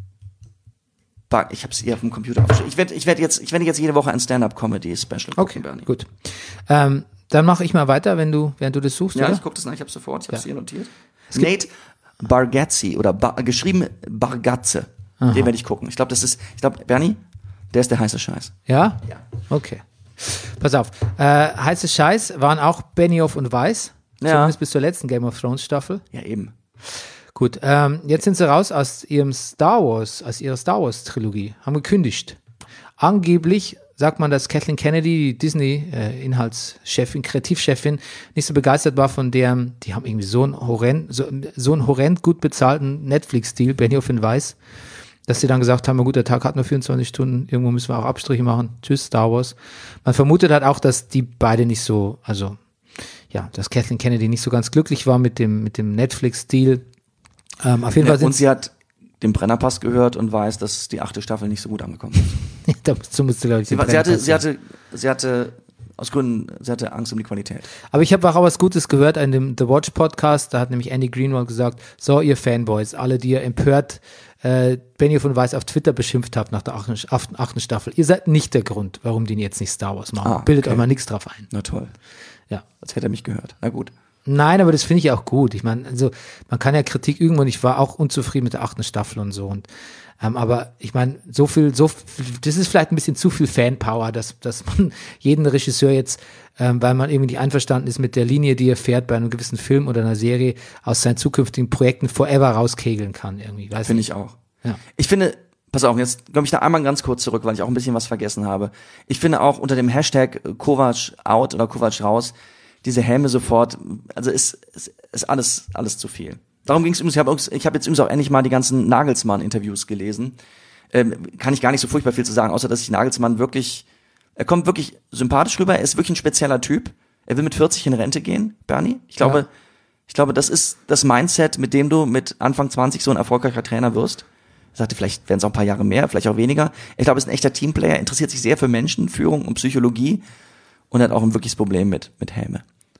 Speaker 2: Bar- ich hab's hier auf dem Computer aufgeschrieben. Ich werde ich werd jetzt, ich werde jetzt jede Woche ein Stand-Up-Comedy-Special gucken,
Speaker 1: Okay,
Speaker 2: Bernie.
Speaker 1: gut. Ähm, dann mache ich mal weiter, wenn du, während du das suchst,
Speaker 2: Ja,
Speaker 1: oder?
Speaker 2: ich gucke das nach, ich hab's sofort, ich hab's
Speaker 1: Ja.
Speaker 2: hier notiert. Nate Bargatze oder Bar, geschrieben Bargatze. Den werde ich gucken. Ich glaube, das ist, ich glaube, Bernie, der ist der heiße Scheiß.
Speaker 1: Ja?
Speaker 2: Ja.
Speaker 1: Okay. Pass auf. Äh, heiße Scheiß waren auch Benioff und Weiss.
Speaker 2: Ja.
Speaker 1: Zumindest bis zur letzten Game of Thrones Staffel.
Speaker 2: Ja, eben.
Speaker 1: Gut, ähm, jetzt sind sie raus aus ihrem Star Wars, aus ihrer Star Wars Trilogie, haben gekündigt. Angeblich sagt man, dass Kathleen Kennedy, die Disney-Inhaltschefin, Kreativchefin, nicht so begeistert war von der, die haben irgendwie so einen horrend, so, so einen horrend gut bezahlten Netflix-Deal, Benioff und Weiss, dass sie dann gesagt haben, na gut, der Tag hat nur vierundzwanzig Stunden, irgendwo müssen wir auch Abstriche machen. Tschüss, Star Wars. Man vermutet halt auch, dass die beide nicht so, also ja, dass Kathleen Kennedy nicht so ganz glücklich war mit dem, mit dem Netflix-Deal. Ähm, auf jeden Fall
Speaker 2: Ja, und
Speaker 1: sind
Speaker 2: sie hat den Brennerpass gehört und weiß, dass die achte Staffel nicht so gut angekommen ist.
Speaker 1: dazu musste, glaube ich,
Speaker 2: Sie,
Speaker 1: den
Speaker 2: war- sie, hatte,
Speaker 1: Brennerpass
Speaker 2: sie, hatte, sie hatte, aus Gründen, sie hatte Angst um die Qualität.
Speaker 1: Aber ich habe auch was Gutes gehört an dem The Watch Podcast. Da hat nämlich Andy Greenwald gesagt, so ihr Fanboys, alle, die ihr empört äh, Benioff und Weiss auf Twitter beschimpft habt nach der achten, achten, achten Staffel, ihr seid nicht der Grund, warum die jetzt nicht Star Wars machen.
Speaker 2: Ah,
Speaker 1: Bildet
Speaker 2: okay.
Speaker 1: euch mal nichts drauf ein.
Speaker 2: Na toll.
Speaker 1: Ja.
Speaker 2: Als hätte er mich gehört. Na gut.
Speaker 1: Nein, aber das finde ich auch gut. Ich meine, also man kann ja Kritik üben und ich war auch unzufrieden mit der achten Staffel und so. Und ähm, aber ich meine, so viel, so viel, das ist vielleicht ein bisschen zu viel Fanpower, dass dass man jeden Regisseur jetzt, ähm, weil man irgendwie nicht einverstanden ist mit der Linie, die er fährt bei einem gewissen Film oder einer Serie, aus seinen zukünftigen Projekten forever rauskegeln kann irgendwie. Weiß
Speaker 2: Finde
Speaker 1: nicht.
Speaker 2: ich auch.
Speaker 1: Ja.
Speaker 2: Ich finde, pass auf, jetzt glaube ich da einmal ganz kurz zurück, weil ich auch ein bisschen was vergessen habe. Ich finde auch unter dem Hashtag Kovac out oder Kovac raus, diese Helme sofort, also ist, ist, ist alles, alles zu viel. Darum ging es übrigens, ich habe ich hab jetzt übrigens auch endlich mal die ganzen Nagelsmann-Interviews gelesen. Ähm, kann ich gar nicht so furchtbar viel zu sagen, außer dass ich Nagelsmann wirklich, er kommt wirklich sympathisch rüber, er ist wirklich ein spezieller Typ. Er will mit vierzig in Rente gehen, Bernie. Ich glaube,
Speaker 1: Ja.
Speaker 2: ich glaube, das ist das Mindset, mit dem du mit Anfang zwanzig so ein erfolgreicher Trainer wirst. Er sagte, vielleicht werden es auch ein paar Jahre mehr, vielleicht auch weniger. Ich glaube, er ist ein echter Teamplayer, interessiert sich sehr für Menschen, Führung und Psychologie und hat auch ein wirkliches Problem mit, mit Helme.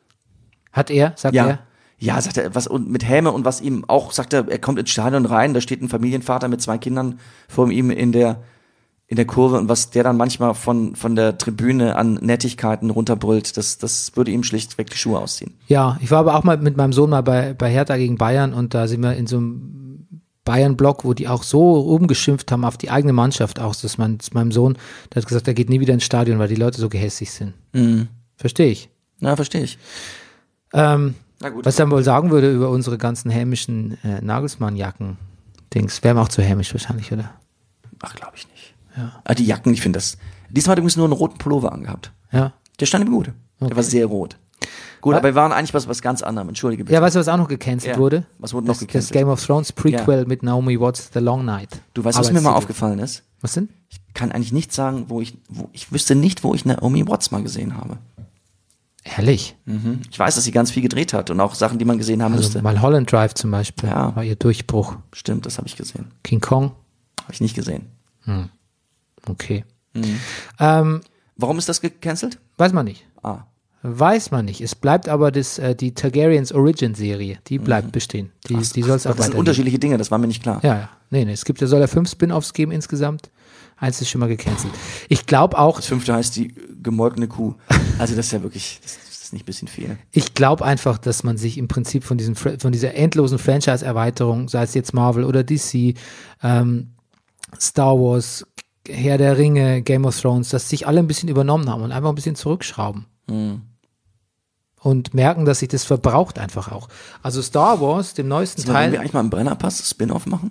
Speaker 1: Hat er, sagt
Speaker 2: Ja.
Speaker 1: er?
Speaker 2: Ja, sagt er, was und mit Helme und was ihm auch, sagt er, er kommt ins Stadion rein, da steht ein Familienvater mit zwei Kindern vor ihm in der, in der Kurve und was der dann manchmal von, von der Tribüne an Nettigkeiten runterbrüllt, das, das würde ihm schlichtweg die Schuhe ausziehen.
Speaker 1: Ja, ich war aber auch mal mit meinem Sohn mal bei, bei Hertha gegen Bayern und da sind wir in so einem Bayern-Block, wo die auch so rumgeschimpft haben auf die eigene Mannschaft auch, dass man, dass meinem Sohn, der hat gesagt, er geht nie wieder ins Stadion, weil die Leute so gehässig sind.
Speaker 2: Mhm.
Speaker 1: Verstehe ich.
Speaker 2: Ja, verstehe ich.
Speaker 1: Ähm,
Speaker 2: Na gut.
Speaker 1: was ich dann wohl sagen würde über unsere ganzen hämischen äh, Nagelsmann-Jacken-Dings, wären wir auch zu hämisch wahrscheinlich, oder?
Speaker 2: Ach, glaube ich nicht. Ja. Ah, die Jacken, ich finde das. Diesmal hat er übrigens nur einen roten Pullover angehabt.
Speaker 1: Ja.
Speaker 2: Der stand ihm gut. Der war sehr rot. Gut,
Speaker 1: Was?
Speaker 2: aber wir waren eigentlich was, was ganz anderem. Entschuldige bitte.
Speaker 1: Ja, weißt du, was auch noch gecancelt
Speaker 2: Ja.
Speaker 1: wurde?
Speaker 2: Was wurde noch
Speaker 1: das,
Speaker 2: gecancelt?
Speaker 1: Das Game of Thrones Prequel mit Naomi Watts, The Long Night.
Speaker 2: Du weißt, was mir mal
Speaker 1: Arbeitstitel.
Speaker 2: aufgefallen ist?
Speaker 1: Was denn?
Speaker 2: Ich kann eigentlich nicht sagen, wo ich, wo, ich wüsste nicht, wo ich Naomi Watts mal gesehen habe.
Speaker 1: Herrlich.
Speaker 2: Ich weiß, dass sie ganz viel gedreht hat und auch Sachen, die man gesehen haben
Speaker 1: Also
Speaker 2: müsste.
Speaker 1: Mulholland Drive zum Beispiel
Speaker 2: Ja.
Speaker 1: war ihr Durchbruch.
Speaker 2: Stimmt, das habe ich gesehen.
Speaker 1: King Kong,
Speaker 2: Habe ich nicht gesehen.
Speaker 1: okay.
Speaker 2: Mhm.
Speaker 1: Ähm,
Speaker 2: Warum ist das gecancelt?
Speaker 1: weiß man nicht.
Speaker 2: Ah,
Speaker 1: Weiß man nicht. Es bleibt aber das, äh, die Targaryens Origin-Serie, die bleibt bestehen. Die, die soll es auch
Speaker 2: das sind
Speaker 1: weitergeben.
Speaker 2: unterschiedliche Dinge, das war mir nicht klar.
Speaker 1: Ja, ja. Nee, nee. Es gibt, ja soll ja fünf Spin-Offs geben insgesamt. Eins ist schon mal gecancelt. Ich glaube auch,
Speaker 2: Das fünfte heißt die gemolkene Kuh. Also das ist ja wirklich, das, das ist nicht ein bisschen viel.
Speaker 1: ich glaube einfach, dass man sich im Prinzip von, diesem, Fra- von dieser endlosen Franchise-Erweiterung, sei es jetzt Marvel oder D C, ähm, Star Wars, Herr der Ringe, Game of Thrones, dass sich alle ein bisschen übernommen haben und einfach ein bisschen zurückschrauben. Und merken, dass sich das verbraucht einfach auch. Also Star Wars, dem neuesten
Speaker 2: Sag mal, wollen wir
Speaker 1: Teil.
Speaker 2: eigentlich mal einen Brennerpass Spin-off machen?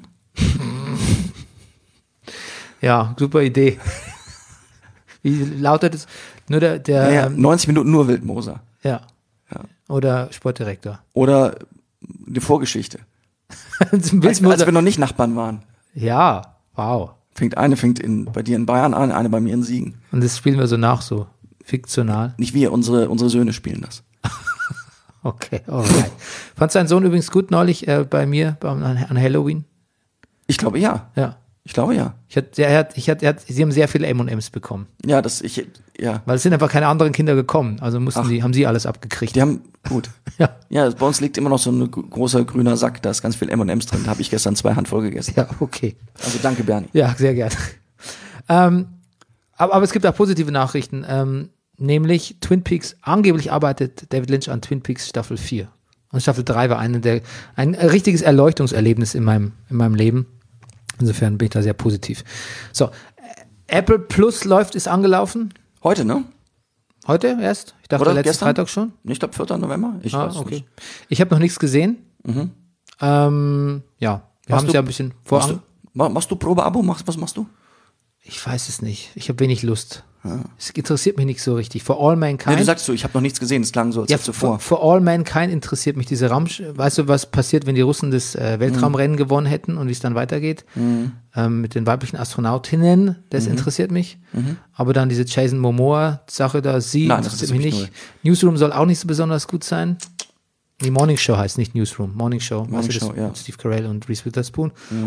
Speaker 1: Ja, super Idee. Wie lautet es? Nur der, der
Speaker 2: Ja,
Speaker 1: ähm,
Speaker 2: neunzig Minuten nur Wildmoser.
Speaker 1: ja.
Speaker 2: Ja.
Speaker 1: Oder Sportdirektor.
Speaker 2: Oder die Vorgeschichte.
Speaker 1: Willst
Speaker 2: Als,
Speaker 1: du-
Speaker 2: als wir noch nicht Nachbarn waren.
Speaker 1: ja, wow.
Speaker 2: Fängt eine fängt in, bei dir in Bayern an, eine bei mir in Siegen.
Speaker 1: Und das spielen wir so nach, so fiktional.
Speaker 2: Nicht wir, unsere, unsere Söhne spielen das.
Speaker 1: Okay, alright. Fand dein Sohn übrigens gut neulich äh, bei mir beim, an, an Halloween?
Speaker 2: Ich glaube, ja.
Speaker 1: Ja.
Speaker 2: Ich glaube ja.
Speaker 1: Ich hatte, er hat, ich hatte, er hat, sie haben sehr viele M und M's bekommen.
Speaker 2: Ja, das, ich, ja.
Speaker 1: Weil es sind einfach keine anderen Kinder gekommen. Also mussten
Speaker 2: Ach.
Speaker 1: die, haben sie alles abgekriegt.
Speaker 2: Die haben, gut.
Speaker 1: Ja.
Speaker 2: Ja, bei uns liegt immer noch so ein großer grüner Sack, da ist ganz viel M und M's drin. Da habe ich gestern zwei Handvoll gegessen.
Speaker 1: Ja, okay.
Speaker 2: Also danke, Bernie.
Speaker 1: Ja, sehr gerne. ähm, aber, aber es gibt auch positive Nachrichten. Ähm, nämlich Twin Peaks, angeblich arbeitet David Lynch an Twin Peaks Staffel vier. Und Staffel drei war eine der, ein richtiges Erleuchtungserlebnis in meinem, in meinem Leben. Insofern bin ich da sehr positiv. So, Apple Plus läuft, ist angelaufen.
Speaker 2: Heute, ne?
Speaker 1: Heute erst? Ich dachte
Speaker 2: Oder
Speaker 1: letzten
Speaker 2: gestern?
Speaker 1: Freitag schon.
Speaker 2: Ich glaube vierter November. Ich
Speaker 1: Ah,
Speaker 2: weiß
Speaker 1: okay.
Speaker 2: nicht.
Speaker 1: Ich habe noch nichts gesehen.
Speaker 2: Mhm.
Speaker 1: Ähm, ja, wir
Speaker 2: Machst
Speaker 1: haben es
Speaker 2: du-
Speaker 1: ja ein bisschen
Speaker 2: Machst
Speaker 1: voran.
Speaker 2: du, ma- machst du Probeabo? Machst, was machst du?
Speaker 1: Ich weiß es nicht. Ich habe wenig Lust. Es interessiert mich nicht so richtig. For All Mankind.
Speaker 2: Ja, du sagst so, ich habe noch nichts gesehen. Es klang so, als
Speaker 1: Ja,
Speaker 2: hättest du
Speaker 1: for,
Speaker 2: vor.
Speaker 1: for All Mankind interessiert mich diese Ramsch. Weißt du, was passiert, wenn die Russen das äh, Weltraumrennen gewonnen hätten und wie es dann weitergeht? Ähm, mit den weiblichen Astronautinnen, das interessiert mich. Aber dann diese Jason Momoa-Sache da, sie
Speaker 2: Nein, das
Speaker 1: interessiert mich
Speaker 2: interessiert
Speaker 1: nicht. Newsroom soll auch nicht so besonders gut sein. Die Morning Show heißt nicht Newsroom. Morning Show.
Speaker 2: Morning
Speaker 1: weißt du,
Speaker 2: Show,
Speaker 1: das,
Speaker 2: ja.
Speaker 1: mit Steve Carell und Reese Witherspoon.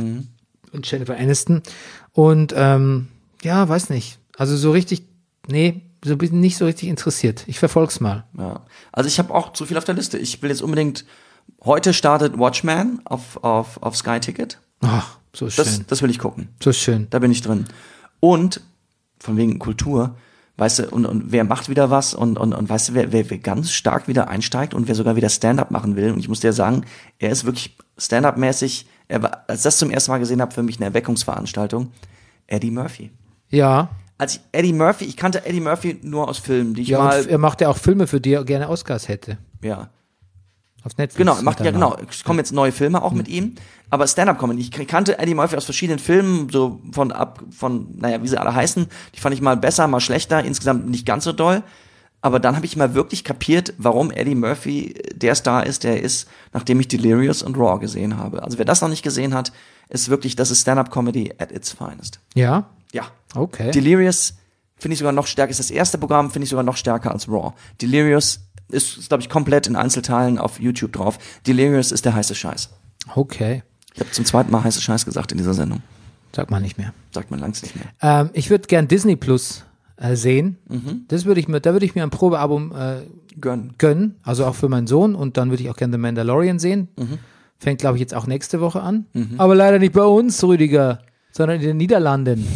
Speaker 1: Und Jennifer Aniston. Und ähm, ja, weiß nicht. Also so richtig, nee, so bin nicht so richtig interessiert. Ich verfolg's mal.
Speaker 2: Ja. Also ich habe auch zu viel auf der Liste. Ich will jetzt unbedingt, heute startet Watchmen auf, auf, auf Sky Ticket.
Speaker 1: Ach, so schön.
Speaker 2: Das, das will ich gucken.
Speaker 1: So schön.
Speaker 2: Da bin ich drin. Und von wegen Kultur, weißt du, und, und wer macht wieder was und, und, und weißt du, wer, wer, wer ganz stark wieder einsteigt und wer sogar wieder Stand-up machen will. Und ich muss dir sagen, er ist wirklich Stand-up-mäßig, er war, als ich das zum ersten Mal gesehen habe, für mich eine Erweckungsveranstaltung, Eddie Murphy.
Speaker 1: Ja.
Speaker 2: Als ich Eddie Murphy, ich kannte Eddie Murphy nur aus Filmen, die ich
Speaker 1: Ja,
Speaker 2: mal,
Speaker 1: und er macht ja auch Filme, für die er gerne Oscars hätte.
Speaker 2: ja,
Speaker 1: Auf Netflix.
Speaker 2: genau, er macht ja
Speaker 1: Danach.
Speaker 2: genau, es kommen jetzt neue Filme auch mit ihm, aber Stand-up-Comedy, ich kannte Eddie Murphy aus verschiedenen Filmen, so von ab, von, naja, wie sie alle heißen, die fand ich mal besser, mal schlechter, insgesamt nicht ganz so doll, aber dann habe ich mal wirklich kapiert, warum Eddie Murphy der Star ist, der er ist, nachdem ich Delirious und Raw gesehen habe. Also wer das noch nicht gesehen hat, ist wirklich, das ist Stand-up-Comedy at its finest.
Speaker 1: Ja,
Speaker 2: Ja.
Speaker 1: okay.
Speaker 2: Delirious finde ich sogar noch stärker, ist das erste Programm, finde ich sogar noch stärker als Raw. Delirious ist, ist glaube ich, komplett in Einzelteilen auf YouTube drauf. Delirious ist der heiße Scheiß.
Speaker 1: Okay.
Speaker 2: Ich habe zum zweiten Mal heiße Scheiß gesagt in dieser Sendung.
Speaker 1: Sagt man nicht mehr.
Speaker 2: Sagt man langsam nicht mehr.
Speaker 1: Ähm, ich würde gern Disney Plus äh, sehen.
Speaker 2: Mhm.
Speaker 1: Das würde ich mir, da würde ich mir ein Probealbum äh,
Speaker 2: Gönn.
Speaker 1: gönnen, also auch für meinen Sohn, und dann würde ich auch gerne The Mandalorian sehen.
Speaker 2: Mhm.
Speaker 1: Fängt, glaube ich, jetzt auch nächste Woche an. Aber leider nicht bei uns, Rüdiger, sondern in den Niederlanden.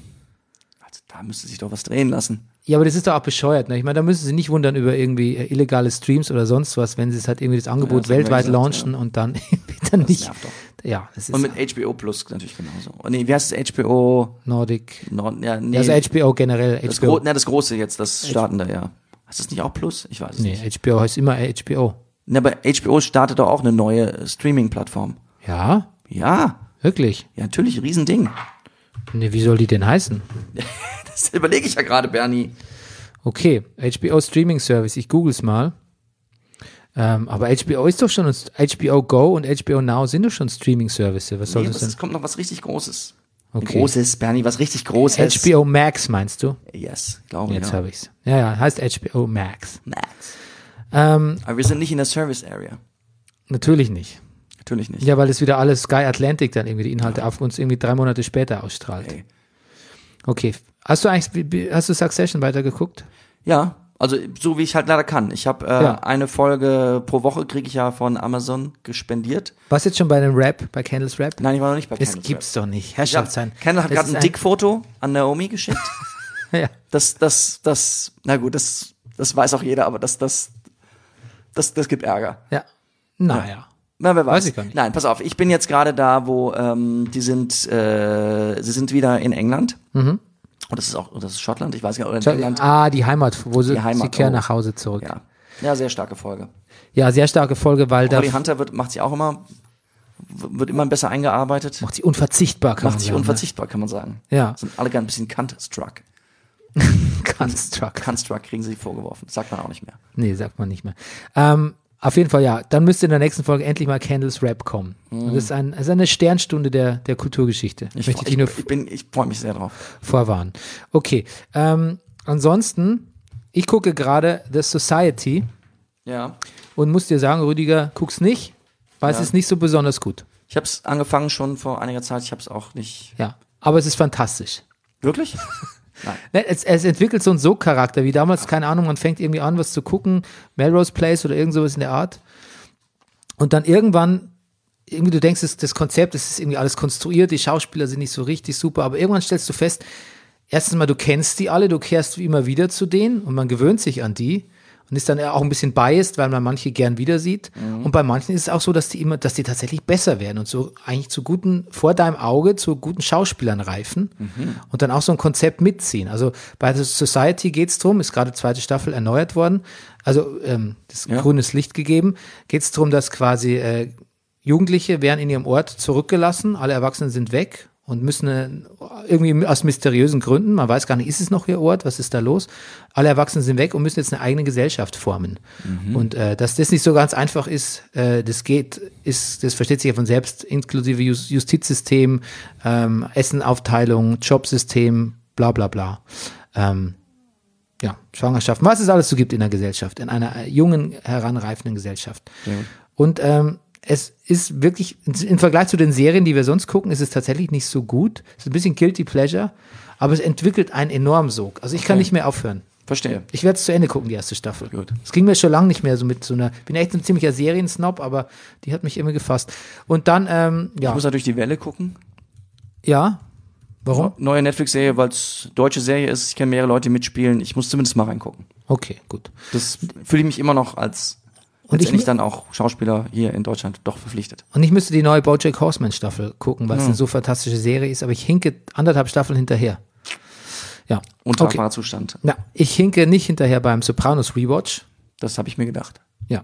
Speaker 2: Also, da müsste sich doch was drehen lassen.
Speaker 1: Ja, aber das ist doch auch bescheuert. Ne? Ich meine, da müssen Sie nicht wundern über irgendwie äh, illegale Streams oder sonst was, wenn Sie es halt irgendwie das Angebot
Speaker 2: Ja, das haben wir
Speaker 1: weltweit
Speaker 2: gesagt,
Speaker 1: launchen und dann, dann
Speaker 2: Das
Speaker 1: nicht.
Speaker 2: nervt doch.
Speaker 1: Ja, das ist
Speaker 2: Und mit H B O Plus natürlich genauso. Oh, nee, wie heißt es? H B O
Speaker 1: Nordic.
Speaker 2: Nord, ja, nee,
Speaker 1: Also H B O generell.
Speaker 2: das,
Speaker 1: H B O.
Speaker 2: Gro na, das große jetzt, das startende, ja. Ist das nicht auch Plus? Ich weiß es
Speaker 1: Nee,
Speaker 2: nicht.
Speaker 1: H B O heißt immer H B O.
Speaker 2: Ne, aber H B O startet doch auch eine neue Streaming-Plattform.
Speaker 1: Ja,
Speaker 2: Ja,
Speaker 1: wirklich.
Speaker 2: ja, natürlich, Riesending.
Speaker 1: Nee, wie soll die denn heißen?
Speaker 2: Das überlege ich ja gerade, Bernie.
Speaker 1: Okay, H B O Streaming Service, ich google's mal. Ähm, aber H B O ist doch schon, H B O Go und H B O Now sind doch schon Streaming Services. Was soll
Speaker 2: Nee,
Speaker 1: das
Speaker 2: was,
Speaker 1: denn?
Speaker 2: es kommt noch was richtig Großes.
Speaker 1: Okay.
Speaker 2: Großes, Bernie, was richtig Großes.
Speaker 1: H B O Max meinst du?
Speaker 2: Yes, glaube ich.
Speaker 1: Jetzt
Speaker 2: Ja.
Speaker 1: habe ich's. Ja, ja, heißt H B O Max.
Speaker 2: Max.
Speaker 1: Ähm,
Speaker 2: Aber wir sind nicht in der Service Area.
Speaker 1: natürlich nicht.
Speaker 2: Natürlich nicht.
Speaker 1: Ja, weil es wieder alles Sky Atlantic dann irgendwie die Inhalte auf uns irgendwie drei Monate später ausstrahlt.
Speaker 2: Ey.
Speaker 1: Okay. Hast du eigentlich, wie- wie- hast du Succession weitergeguckt?
Speaker 2: Ja, also so wie ich halt leider kann. Ich habe äh,
Speaker 1: Ja.
Speaker 2: eine Folge pro Woche, kriege ich ja von Amazon gespendiert.
Speaker 1: Warst du jetzt schon bei dem Rap, bei Candles Rap?
Speaker 2: Nein, ich war noch nicht bei
Speaker 1: Das
Speaker 2: Candles
Speaker 1: gibt's
Speaker 2: Rap.
Speaker 1: doch nicht.
Speaker 2: Ich
Speaker 1: Herrschaft
Speaker 2: hab,
Speaker 1: sein.
Speaker 2: Kendall hat
Speaker 1: Das
Speaker 2: gerade
Speaker 1: ist
Speaker 2: ein Dickfoto an Naomi geschickt.
Speaker 1: Ja.
Speaker 2: Das, das, das, na gut, das, das weiß auch jeder, aber das, das, das, das gibt Ärger.
Speaker 1: Ja. Naja.
Speaker 2: Na, wer weiß.
Speaker 1: Weiß ich gar nicht.
Speaker 2: Nein, pass auf, ich bin jetzt gerade da, wo ähm, die sind, äh, sie sind wieder in England. Mhm. Und das ist auch, das ist Schottland, ich weiß gar nicht, oder in England.
Speaker 1: Ah, die Heimat, wo sie,
Speaker 2: Die Heimat,
Speaker 1: sie kehren
Speaker 2: oh.
Speaker 1: nach Hause zurück. Ja.
Speaker 2: Ja. ja, sehr starke Folge.
Speaker 1: sehr starke Folge, weil da
Speaker 2: Holly Hunter wird, macht sie auch immer, wird immer besser eingearbeitet.
Speaker 1: macht sie unverzichtbar, kann
Speaker 2: Macht
Speaker 1: man
Speaker 2: sich
Speaker 1: sagen.
Speaker 2: unverzichtbar, kann man sagen.
Speaker 1: Ja.
Speaker 2: Sind alle gar ein bisschen Cunt-struck.
Speaker 1: Ne? Construct.
Speaker 2: Cunt-struck kriegen sie vorgeworfen. Das sagt man auch nicht mehr.
Speaker 1: Nee, sagt man nicht mehr. Ähm, auf jeden Fall, ja. Dann müsste in der nächsten Folge endlich mal Candles Rap kommen. Und das ist, ein, das ist eine Sternstunde der, der Kulturgeschichte.
Speaker 2: Ich,
Speaker 1: Möchte ich
Speaker 2: ich,
Speaker 1: dich nur
Speaker 2: ich, bin, ich freue mich sehr drauf.
Speaker 1: vorwarnen. Okay. Ähm, ansonsten, ich gucke gerade The Society
Speaker 2: Ja.
Speaker 1: und muss dir sagen, Rüdiger, guck's nicht, weil
Speaker 2: Ja.
Speaker 1: es ist nicht so besonders gut.
Speaker 2: Ich habe es angefangen schon vor einiger Zeit. Ich habe es auch nicht.
Speaker 1: Ja. aber es ist fantastisch.
Speaker 2: Wirklich?
Speaker 1: Ne, Es, es entwickelt so einen Sog-Charakter, wie damals, keine Ahnung, man fängt irgendwie an, was zu gucken, Melrose Place oder irgend sowas in der Art. Und dann irgendwann, irgendwie du denkst, das, das Konzept, das ist irgendwie alles konstruiert, die Schauspieler sind nicht so richtig super, aber irgendwann stellst du fest, erstens mal, du kennst die alle, du kehrst wie immer wieder zu denen und man gewöhnt sich an die und ist dann auch ein bisschen biased, weil man manche gern wieder sieht. Mhm. Und bei manchen ist es auch so, dass die immer, dass die tatsächlich besser werden und so eigentlich zu guten, vor deinem Auge, zu guten Schauspielern reifen mhm. und dann auch so ein Konzept mitziehen. Also bei The Society geht es drum, ist gerade zweite Staffel erneuert worden, also ähm, das
Speaker 2: Ja.
Speaker 1: grünes Licht gegeben, geht es darum, dass quasi äh, Jugendliche werden in ihrem Ort zurückgelassen, alle Erwachsenen sind weg und müssen äh, irgendwie aus mysteriösen Gründen, man weiß gar nicht, ist es noch ihr Ort, was ist da los? Alle Erwachsenen sind weg und müssen jetzt eine eigene Gesellschaft formen. Mhm. Und äh, dass das nicht so ganz einfach ist, äh, das geht, ist, das versteht sich ja von selbst, inklusive Just- Justizsystem, ähm, Essenaufteilung, Jobsystem, bla bla bla. Ähm, ja, Schwangerschaft, was es alles so gibt in der Gesellschaft, in einer äh, jungen, heranreifenden Gesellschaft.
Speaker 2: Ja.
Speaker 1: Und ähm, es ist wirklich, im Vergleich zu den Serien, die wir sonst gucken, ist es tatsächlich nicht so gut. Es ist ein bisschen Guilty Pleasure, aber es entwickelt einen enormen Sog. Also ich kann
Speaker 2: Okay.
Speaker 1: nicht mehr aufhören.
Speaker 2: Verstehe.
Speaker 1: Ich werde es zu Ende gucken, die erste Staffel.
Speaker 2: Gut.
Speaker 1: Es ging mir schon lange nicht mehr so mit so einer, ich bin echt ein ziemlicher Seriensnob, aber die hat mich immer gefasst. Und dann, ähm,
Speaker 2: Ich
Speaker 1: ja,
Speaker 2: muss natürlich die Welle gucken.
Speaker 1: ja, warum?
Speaker 2: Neue Netflix-Serie, weil es deutsche Serie ist. Ich kenne mehrere Leute, die mitspielen. Ich muss zumindest mal reingucken.
Speaker 1: Okay, gut.
Speaker 2: Das fühle ich mich immer noch als
Speaker 1: Und ich
Speaker 2: letztendlich
Speaker 1: mi-
Speaker 2: dann auch Schauspieler hier in Deutschland doch verpflichtet.
Speaker 1: Und ich müsste die neue BoJack Horseman Staffel gucken, weil es eine so fantastische Serie ist, aber ich hinke anderthalb Staffeln hinterher. Ja,
Speaker 2: Untragbarer
Speaker 1: okay.
Speaker 2: Zustand.
Speaker 1: Na, ich hinke nicht hinterher beim Sopranos Rewatch.
Speaker 2: Das habe ich mir gedacht.
Speaker 1: Ja.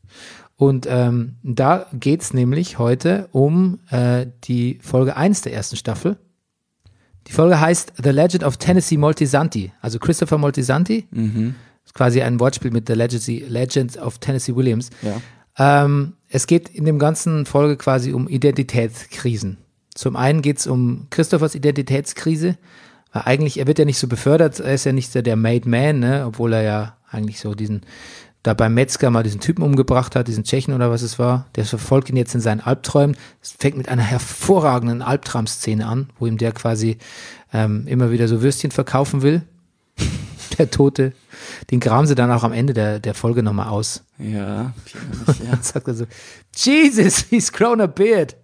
Speaker 1: Und ähm, da geht's nämlich heute um äh, die Folge eins der ersten Staffel. Die Folge heißt The Legend of Tennessee Moltisanti, also Christopher Moltisanti.
Speaker 2: Mhm.
Speaker 1: Ist quasi ein Wortspiel mit The Legend, Legend of Tennessee Williams.
Speaker 2: Ja.
Speaker 1: Ähm, es geht in dem ganzen Folge quasi um Identitätskrisen. Zum einen geht's um Christophers Identitätskrise, weil eigentlich, er wird ja nicht so befördert, er ist ja nicht so der Made Man, ne? Obwohl er ja eigentlich so diesen, da beim Metzger mal diesen Typen umgebracht hat, diesen Tschechen oder was es war, der verfolgt ihn jetzt in seinen Albträumen. Es fängt mit einer hervorragenden Albtraumszene an, wo ihm der quasi ähm, immer wieder so Würstchen verkaufen will. Der Tote, den graben sie dann auch am Ende der, der Folge nochmal aus.
Speaker 2: Ja, ich erinnere mich, ja.
Speaker 1: Dann sagt er so, Jesus, he's grown a beard.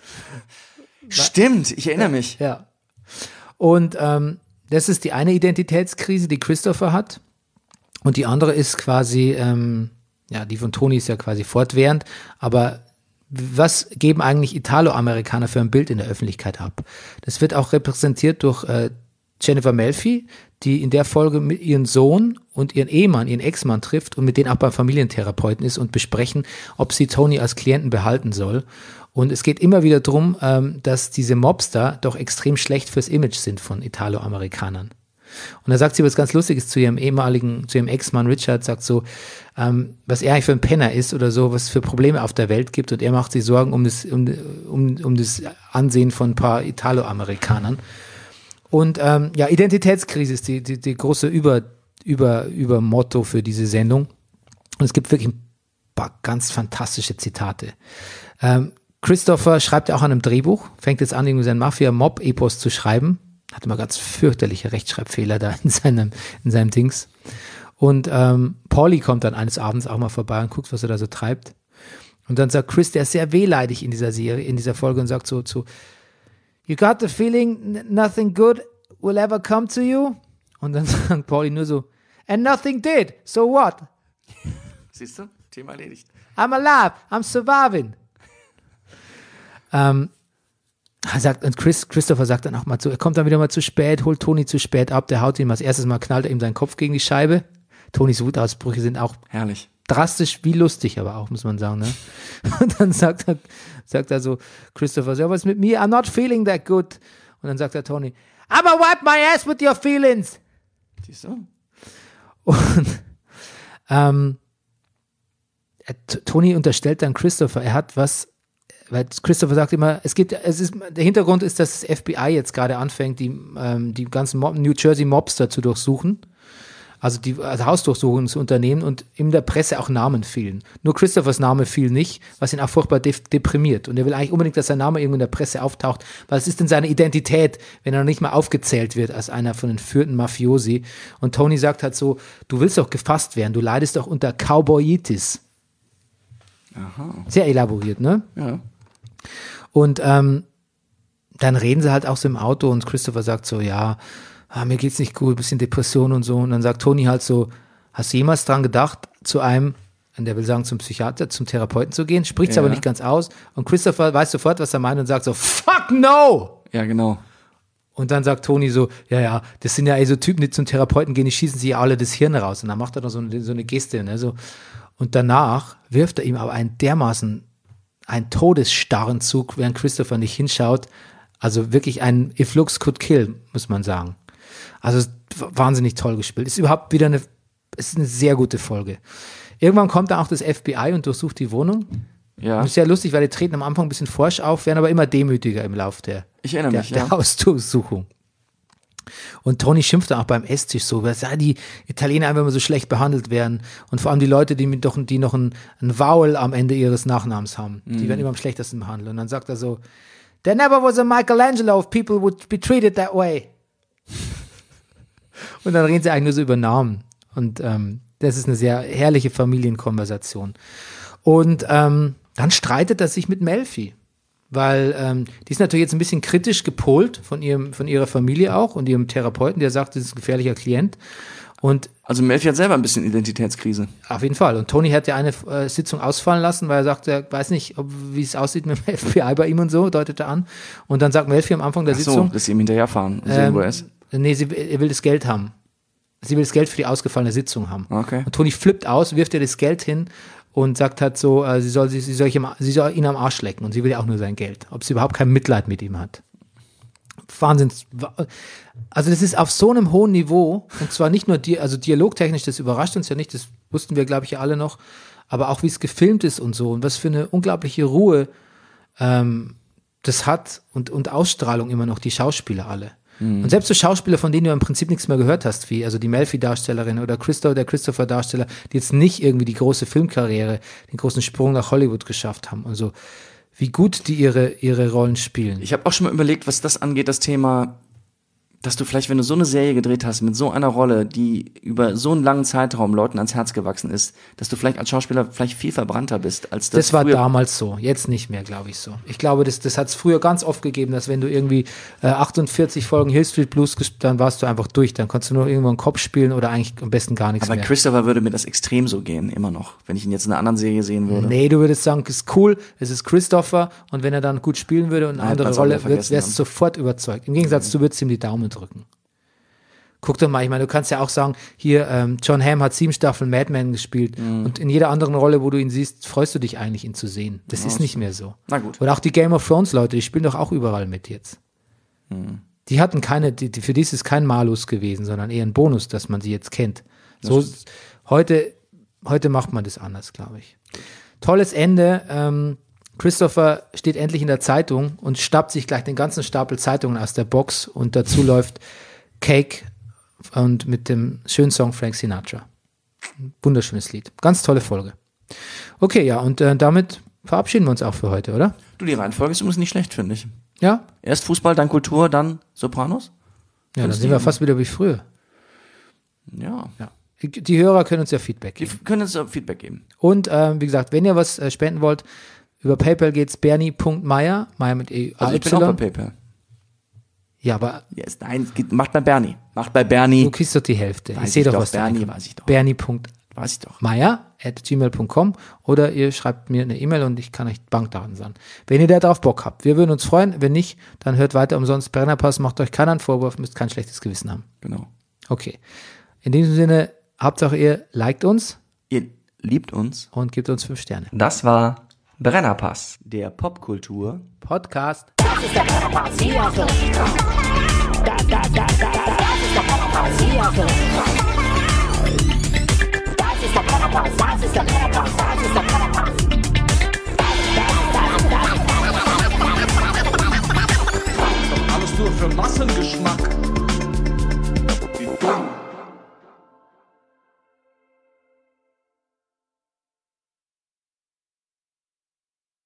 Speaker 2: Stimmt, ich erinnere mich.
Speaker 1: Ja. Und ähm, das ist die eine Identitätskrise, die Christopher hat. Und die andere ist quasi, ähm, ja, die von Toni ist ja quasi fortwährend. Aber was geben eigentlich Italo-Amerikaner für ein Bild in der Öffentlichkeit ab? Das wird auch repräsentiert durch äh, Jennifer Melfi, die in der Folge mit ihren Sohn und ihren Ehemann, ihren Ex-Mann trifft und mit denen auch beim Familientherapeuten ist und besprechen, ob sie Toni als Klienten behalten soll. Und es geht immer wieder darum, ähm, dass diese Mobster doch extrem schlecht fürs Image sind von Italo-Amerikanern. Und da sagt sie was ganz Lustiges zu ihrem ehemaligen, zu ihrem Ex-Mann Richard, sagt so, ähm, was er eigentlich für ein Penner ist oder so, was für Probleme auf der Welt gibt und er macht sich Sorgen um das, um, um, um das Ansehen von ein paar Italo-Amerikanern. Und ähm, ja, Identitätskrise ist die, die, die große Über, Über, Über Motto für diese Sendung. Und es gibt wirklich ein paar ganz fantastische Zitate. Ähm, Christopher schreibt ja auch an einem Drehbuch, fängt jetzt an, irgendwie seinen Mafia-Mob-Epos zu schreiben. Hat immer ganz fürchterliche Rechtschreibfehler da in seinem, in seinem Dings. Und ähm, Paulie kommt dann eines Abends auch mal vorbei und guckt, was er da so treibt. Und dann sagt Chris, der ist sehr wehleidig in dieser Serie, in dieser Folge und sagt so zu, you got the feeling n- nothing good will ever come to you? Und dann sagt Paulie nur so, and nothing did, so what?
Speaker 2: Siehst du? Thema erledigt.
Speaker 1: I'm alive, I'm surviving. Ähm, er sagt, und Chris, Christopher sagt dann auch mal zu, er kommt dann wieder mal zu spät, holt Toni zu spät ab, der haut ihm als erstes mal, knallt er ihm seinen Kopf gegen die Scheibe. Tonis Wutausbrüche sind auch
Speaker 2: Herrlich.
Speaker 1: drastisch wie lustig, aber auch, muss man sagen, ne? Und dann sagt er, sagt er so, Christopher, so, was mit mir? I'm not feeling that good. Und dann sagt er Toni, I'ma wipe my ass with your feelings.
Speaker 2: Siehst du?
Speaker 1: Und ähm, er- T- Toni unterstellt dann Christopher, er hat was, weil Christopher sagt immer, es gibt, es ist, der Hintergrund ist, dass das F B I jetzt gerade anfängt, die, ähm, die ganzen Mob, New Jersey Mobster zu durchsuchen. also die also Hausdurchsuchungen zu unternehmen und in der Presse auch Namen fielen. Nur Christophers Name fiel nicht, was ihn auch furchtbar de- deprimiert. Und er will eigentlich unbedingt, dass sein Name irgendwo in der Presse auftaucht, weil es ist denn seine Identität, wenn er noch nicht mal aufgezählt wird als einer von den führenden Mafiosi. Und Tony sagt halt so, du willst doch gefasst werden, du leidest doch unter Cowboyitis.
Speaker 2: Aha.
Speaker 1: Sehr elaboriert, ne?
Speaker 2: Ja.
Speaker 1: Und ähm, dann reden sie halt auch so im Auto und Christopher sagt so, ja, ah, mir geht's nicht gut, bisschen Depression und so. Und dann sagt Tony halt so, hast du jemals dran gedacht, zu einem, und der will sagen, zum Psychiater, zum Therapeuten zu gehen, spricht's
Speaker 2: Ja.
Speaker 1: aber nicht ganz aus. Und Christopher weiß sofort, was er meint und sagt so, fuck no!
Speaker 2: Ja, genau.
Speaker 1: Und dann sagt Tony so, ja, ja, das sind ja eh so Typen, die zum Therapeuten gehen, die schießen sich ja alle das Hirn raus. Und dann macht er noch so eine, so eine Geste, ne, so. Und danach wirft er ihm aber einen dermaßen, einen todesstarren Zug, während Christopher nicht hinschaut. Also wirklich ein If Looks Could Kill, muss man sagen. Also wahnsinnig toll gespielt. Ist überhaupt wieder eine, ist eine sehr gute Folge. Irgendwann kommt dann auch das F B I und durchsucht die Wohnung.
Speaker 2: Ja.
Speaker 1: Das ist sehr lustig, weil die treten am Anfang ein bisschen forsch auf, werden aber immer demütiger im Lauf der,
Speaker 2: Ich erinnere
Speaker 1: der,
Speaker 2: mich,
Speaker 1: der
Speaker 2: ja.
Speaker 1: Hausdurchsuchung. Und Tony schimpft dann auch beim Esstisch so, dass ja, die Italiener einfach immer so schlecht behandelt werden. Und vor allem die Leute, die, mit doch, die noch ein, ein Vowel am Ende ihres Nachnamens haben, die werden immer am schlechtesten behandelt. Und dann sagt er so, there never was a Michelangelo if people would be treated that way. Und dann reden sie eigentlich nur so über Namen. Und ähm, das ist eine sehr herrliche Familienkonversation. Und ähm, dann streitet er sich mit Melfi. Weil ähm, die ist natürlich jetzt ein bisschen kritisch gepolt von ihrem, von ihrer Familie auch und ihrem Therapeuten, der sagt, das ist ein gefährlicher Klient. Und
Speaker 2: Also Melfi hat selber ein bisschen Identitätskrise.
Speaker 1: auf jeden Fall. Und Tony hat ja eine äh, Sitzung ausfallen lassen, weil er sagt, er weiß nicht, ob, wie es aussieht mit dem F B I bei ihm und so, deutet er an. Und dann sagt Melfi am Anfang der
Speaker 2: Ach so,
Speaker 1: Sitzung,
Speaker 2: dass sie ihm hinterherfahren und sehen,
Speaker 1: ähm,
Speaker 2: wo er ist.
Speaker 1: nee, sie, er will das Geld haben. Sie will das Geld für die ausgefallene Sitzung haben.
Speaker 2: Okay.
Speaker 1: Und Tony flippt aus, wirft ihr das Geld hin und sagt halt so, äh, sie, soll, sie, sie, soll ich im, sie soll ihn am Arsch lecken und sie will ja auch nur sein Geld. Ob sie überhaupt kein Mitleid mit ihm hat. Wahnsinns. Also das ist auf so einem hohen Niveau und zwar nicht nur, di- also dialogtechnisch, das überrascht uns ja nicht, das wussten wir, glaube ich, ja alle noch, aber auch wie es gefilmt ist und so und was für eine unglaubliche Ruhe ähm, das hat und, und Ausstrahlung immer noch, die Schauspieler alle. Und selbst so Schauspieler, von denen du im Prinzip nichts mehr gehört hast, wie also die Melfi-Darstellerin oder Christo, der Christopher-Darsteller, die jetzt nicht irgendwie die große Filmkarriere, den großen Sprung nach Hollywood geschafft haben. Also wie gut die ihre, ihre Rollen spielen.
Speaker 2: Ich habe auch schon mal überlegt, was das angeht, das Thema, dass du vielleicht, wenn du so eine Serie gedreht hast, mit so einer Rolle, die über so einen langen Zeitraum Leuten ans Herz gewachsen ist, dass du vielleicht als Schauspieler vielleicht viel verbrannter bist, als das
Speaker 1: Das war
Speaker 2: früher.
Speaker 1: damals so, jetzt nicht mehr, glaube ich so. Ich glaube, das, das hat es früher ganz oft gegeben, dass wenn du irgendwie äh, achtundvierzig Folgen Hill Street Blues, ges- dann warst du einfach durch. Dann konntest du nur irgendwo einen Kopf spielen oder eigentlich am besten gar nichts
Speaker 2: Aber
Speaker 1: mehr.
Speaker 2: Christopher würde mir das extrem so gehen, immer noch, wenn ich ihn jetzt in einer anderen Serie sehen würde.
Speaker 1: Nee, du würdest sagen, es ist cool, es ist Christopher und wenn er dann gut spielen würde und eine
Speaker 2: Dann hätte
Speaker 1: andere
Speaker 2: man's auch
Speaker 1: Rolle,
Speaker 2: wieder
Speaker 1: wärst
Speaker 2: vergessen
Speaker 1: du sofort überzeugt. Im Gegensatz, du würdest ihm die Daumen drücken. Guck doch mal, ich meine, du kannst ja auch sagen, hier, ähm, John Hamm hat sieben Staffeln Mad Men gespielt und in jeder anderen Rolle, wo du ihn siehst, freust du dich eigentlich, ihn zu sehen. Das ist nicht mehr so.
Speaker 2: Na gut.
Speaker 1: Oder auch die Game of Thrones Leute, die spielen doch auch überall mit jetzt. Die hatten keine, die, die, für die ist es kein Malus gewesen, sondern eher ein Bonus, dass man sie jetzt kennt. So, heute, heute macht man das anders, glaube ich. Tolles Ende. Ähm, Christopher steht endlich in der Zeitung und stappt sich gleich den ganzen Stapel Zeitungen aus der Box und dazu läuft Cake und mit dem schönen Song Frank Sinatra. Ein wunderschönes Lied. Ganz tolle Folge. Okay, ja, und äh, damit verabschieden wir uns auch für heute, oder?
Speaker 2: Du, die Reihenfolge ist übrigens nicht schlecht, finde ich.
Speaker 1: Ja?
Speaker 2: Erst Fußball, dann Kultur, dann Sopranos?
Speaker 1: Ja, dann
Speaker 2: Findest
Speaker 1: sind
Speaker 2: du-
Speaker 1: wir fast wieder wie früher.
Speaker 2: Ja.
Speaker 1: Ja. Die, die Hörer können uns ja Feedback
Speaker 2: Die
Speaker 1: geben.
Speaker 2: können uns äh, Feedback geben.
Speaker 1: Und ähm, wie gesagt, wenn ihr was äh, spenden wollt, über PayPal geht's bernie punkt meier, Meier mit E
Speaker 2: Also
Speaker 1: A
Speaker 2: ich bin auch bei
Speaker 1: Y.
Speaker 2: PayPal.
Speaker 1: Ja, aber
Speaker 2: Yes, nein, geht, macht bei Bernie. Macht bei
Speaker 1: du
Speaker 2: Bernie.
Speaker 1: kriegst doch die Hälfte.
Speaker 2: Weiß
Speaker 1: ich sehe
Speaker 2: ich
Speaker 1: doch,
Speaker 2: doch,
Speaker 1: was
Speaker 2: Bernie,
Speaker 1: da einkommt.
Speaker 2: weiß ich doch.
Speaker 1: bernie punkt
Speaker 2: Weiß ich doch.
Speaker 1: meier at gmail punkt com oder ihr schreibt mir eine E-Mail und ich kann euch Bankdaten sagen. Wenn ihr da drauf Bock habt. Wir würden uns freuen. Wenn nicht, dann hört weiter umsonst Brennerpass. Macht euch keinen Vorwurf, müsst kein schlechtes Gewissen haben.
Speaker 2: Genau.
Speaker 1: Okay. In diesem Sinne, Hauptsache ihr liked uns
Speaker 2: Ihr liebt uns.
Speaker 1: und gebt uns fünf Sterne.
Speaker 3: Das war Brennerpass.
Speaker 2: Der Popkultur.
Speaker 1: Podcast.
Speaker 5: Das ist der Brennerpass, hier für Da, da, da, da, da, das ist der Brennerpass, hier für Das ist der Brennerpass, das ist der Brennerpass, das ist der Brennerpass.
Speaker 4: Alles nur für Massengeschmack. Die Dummen.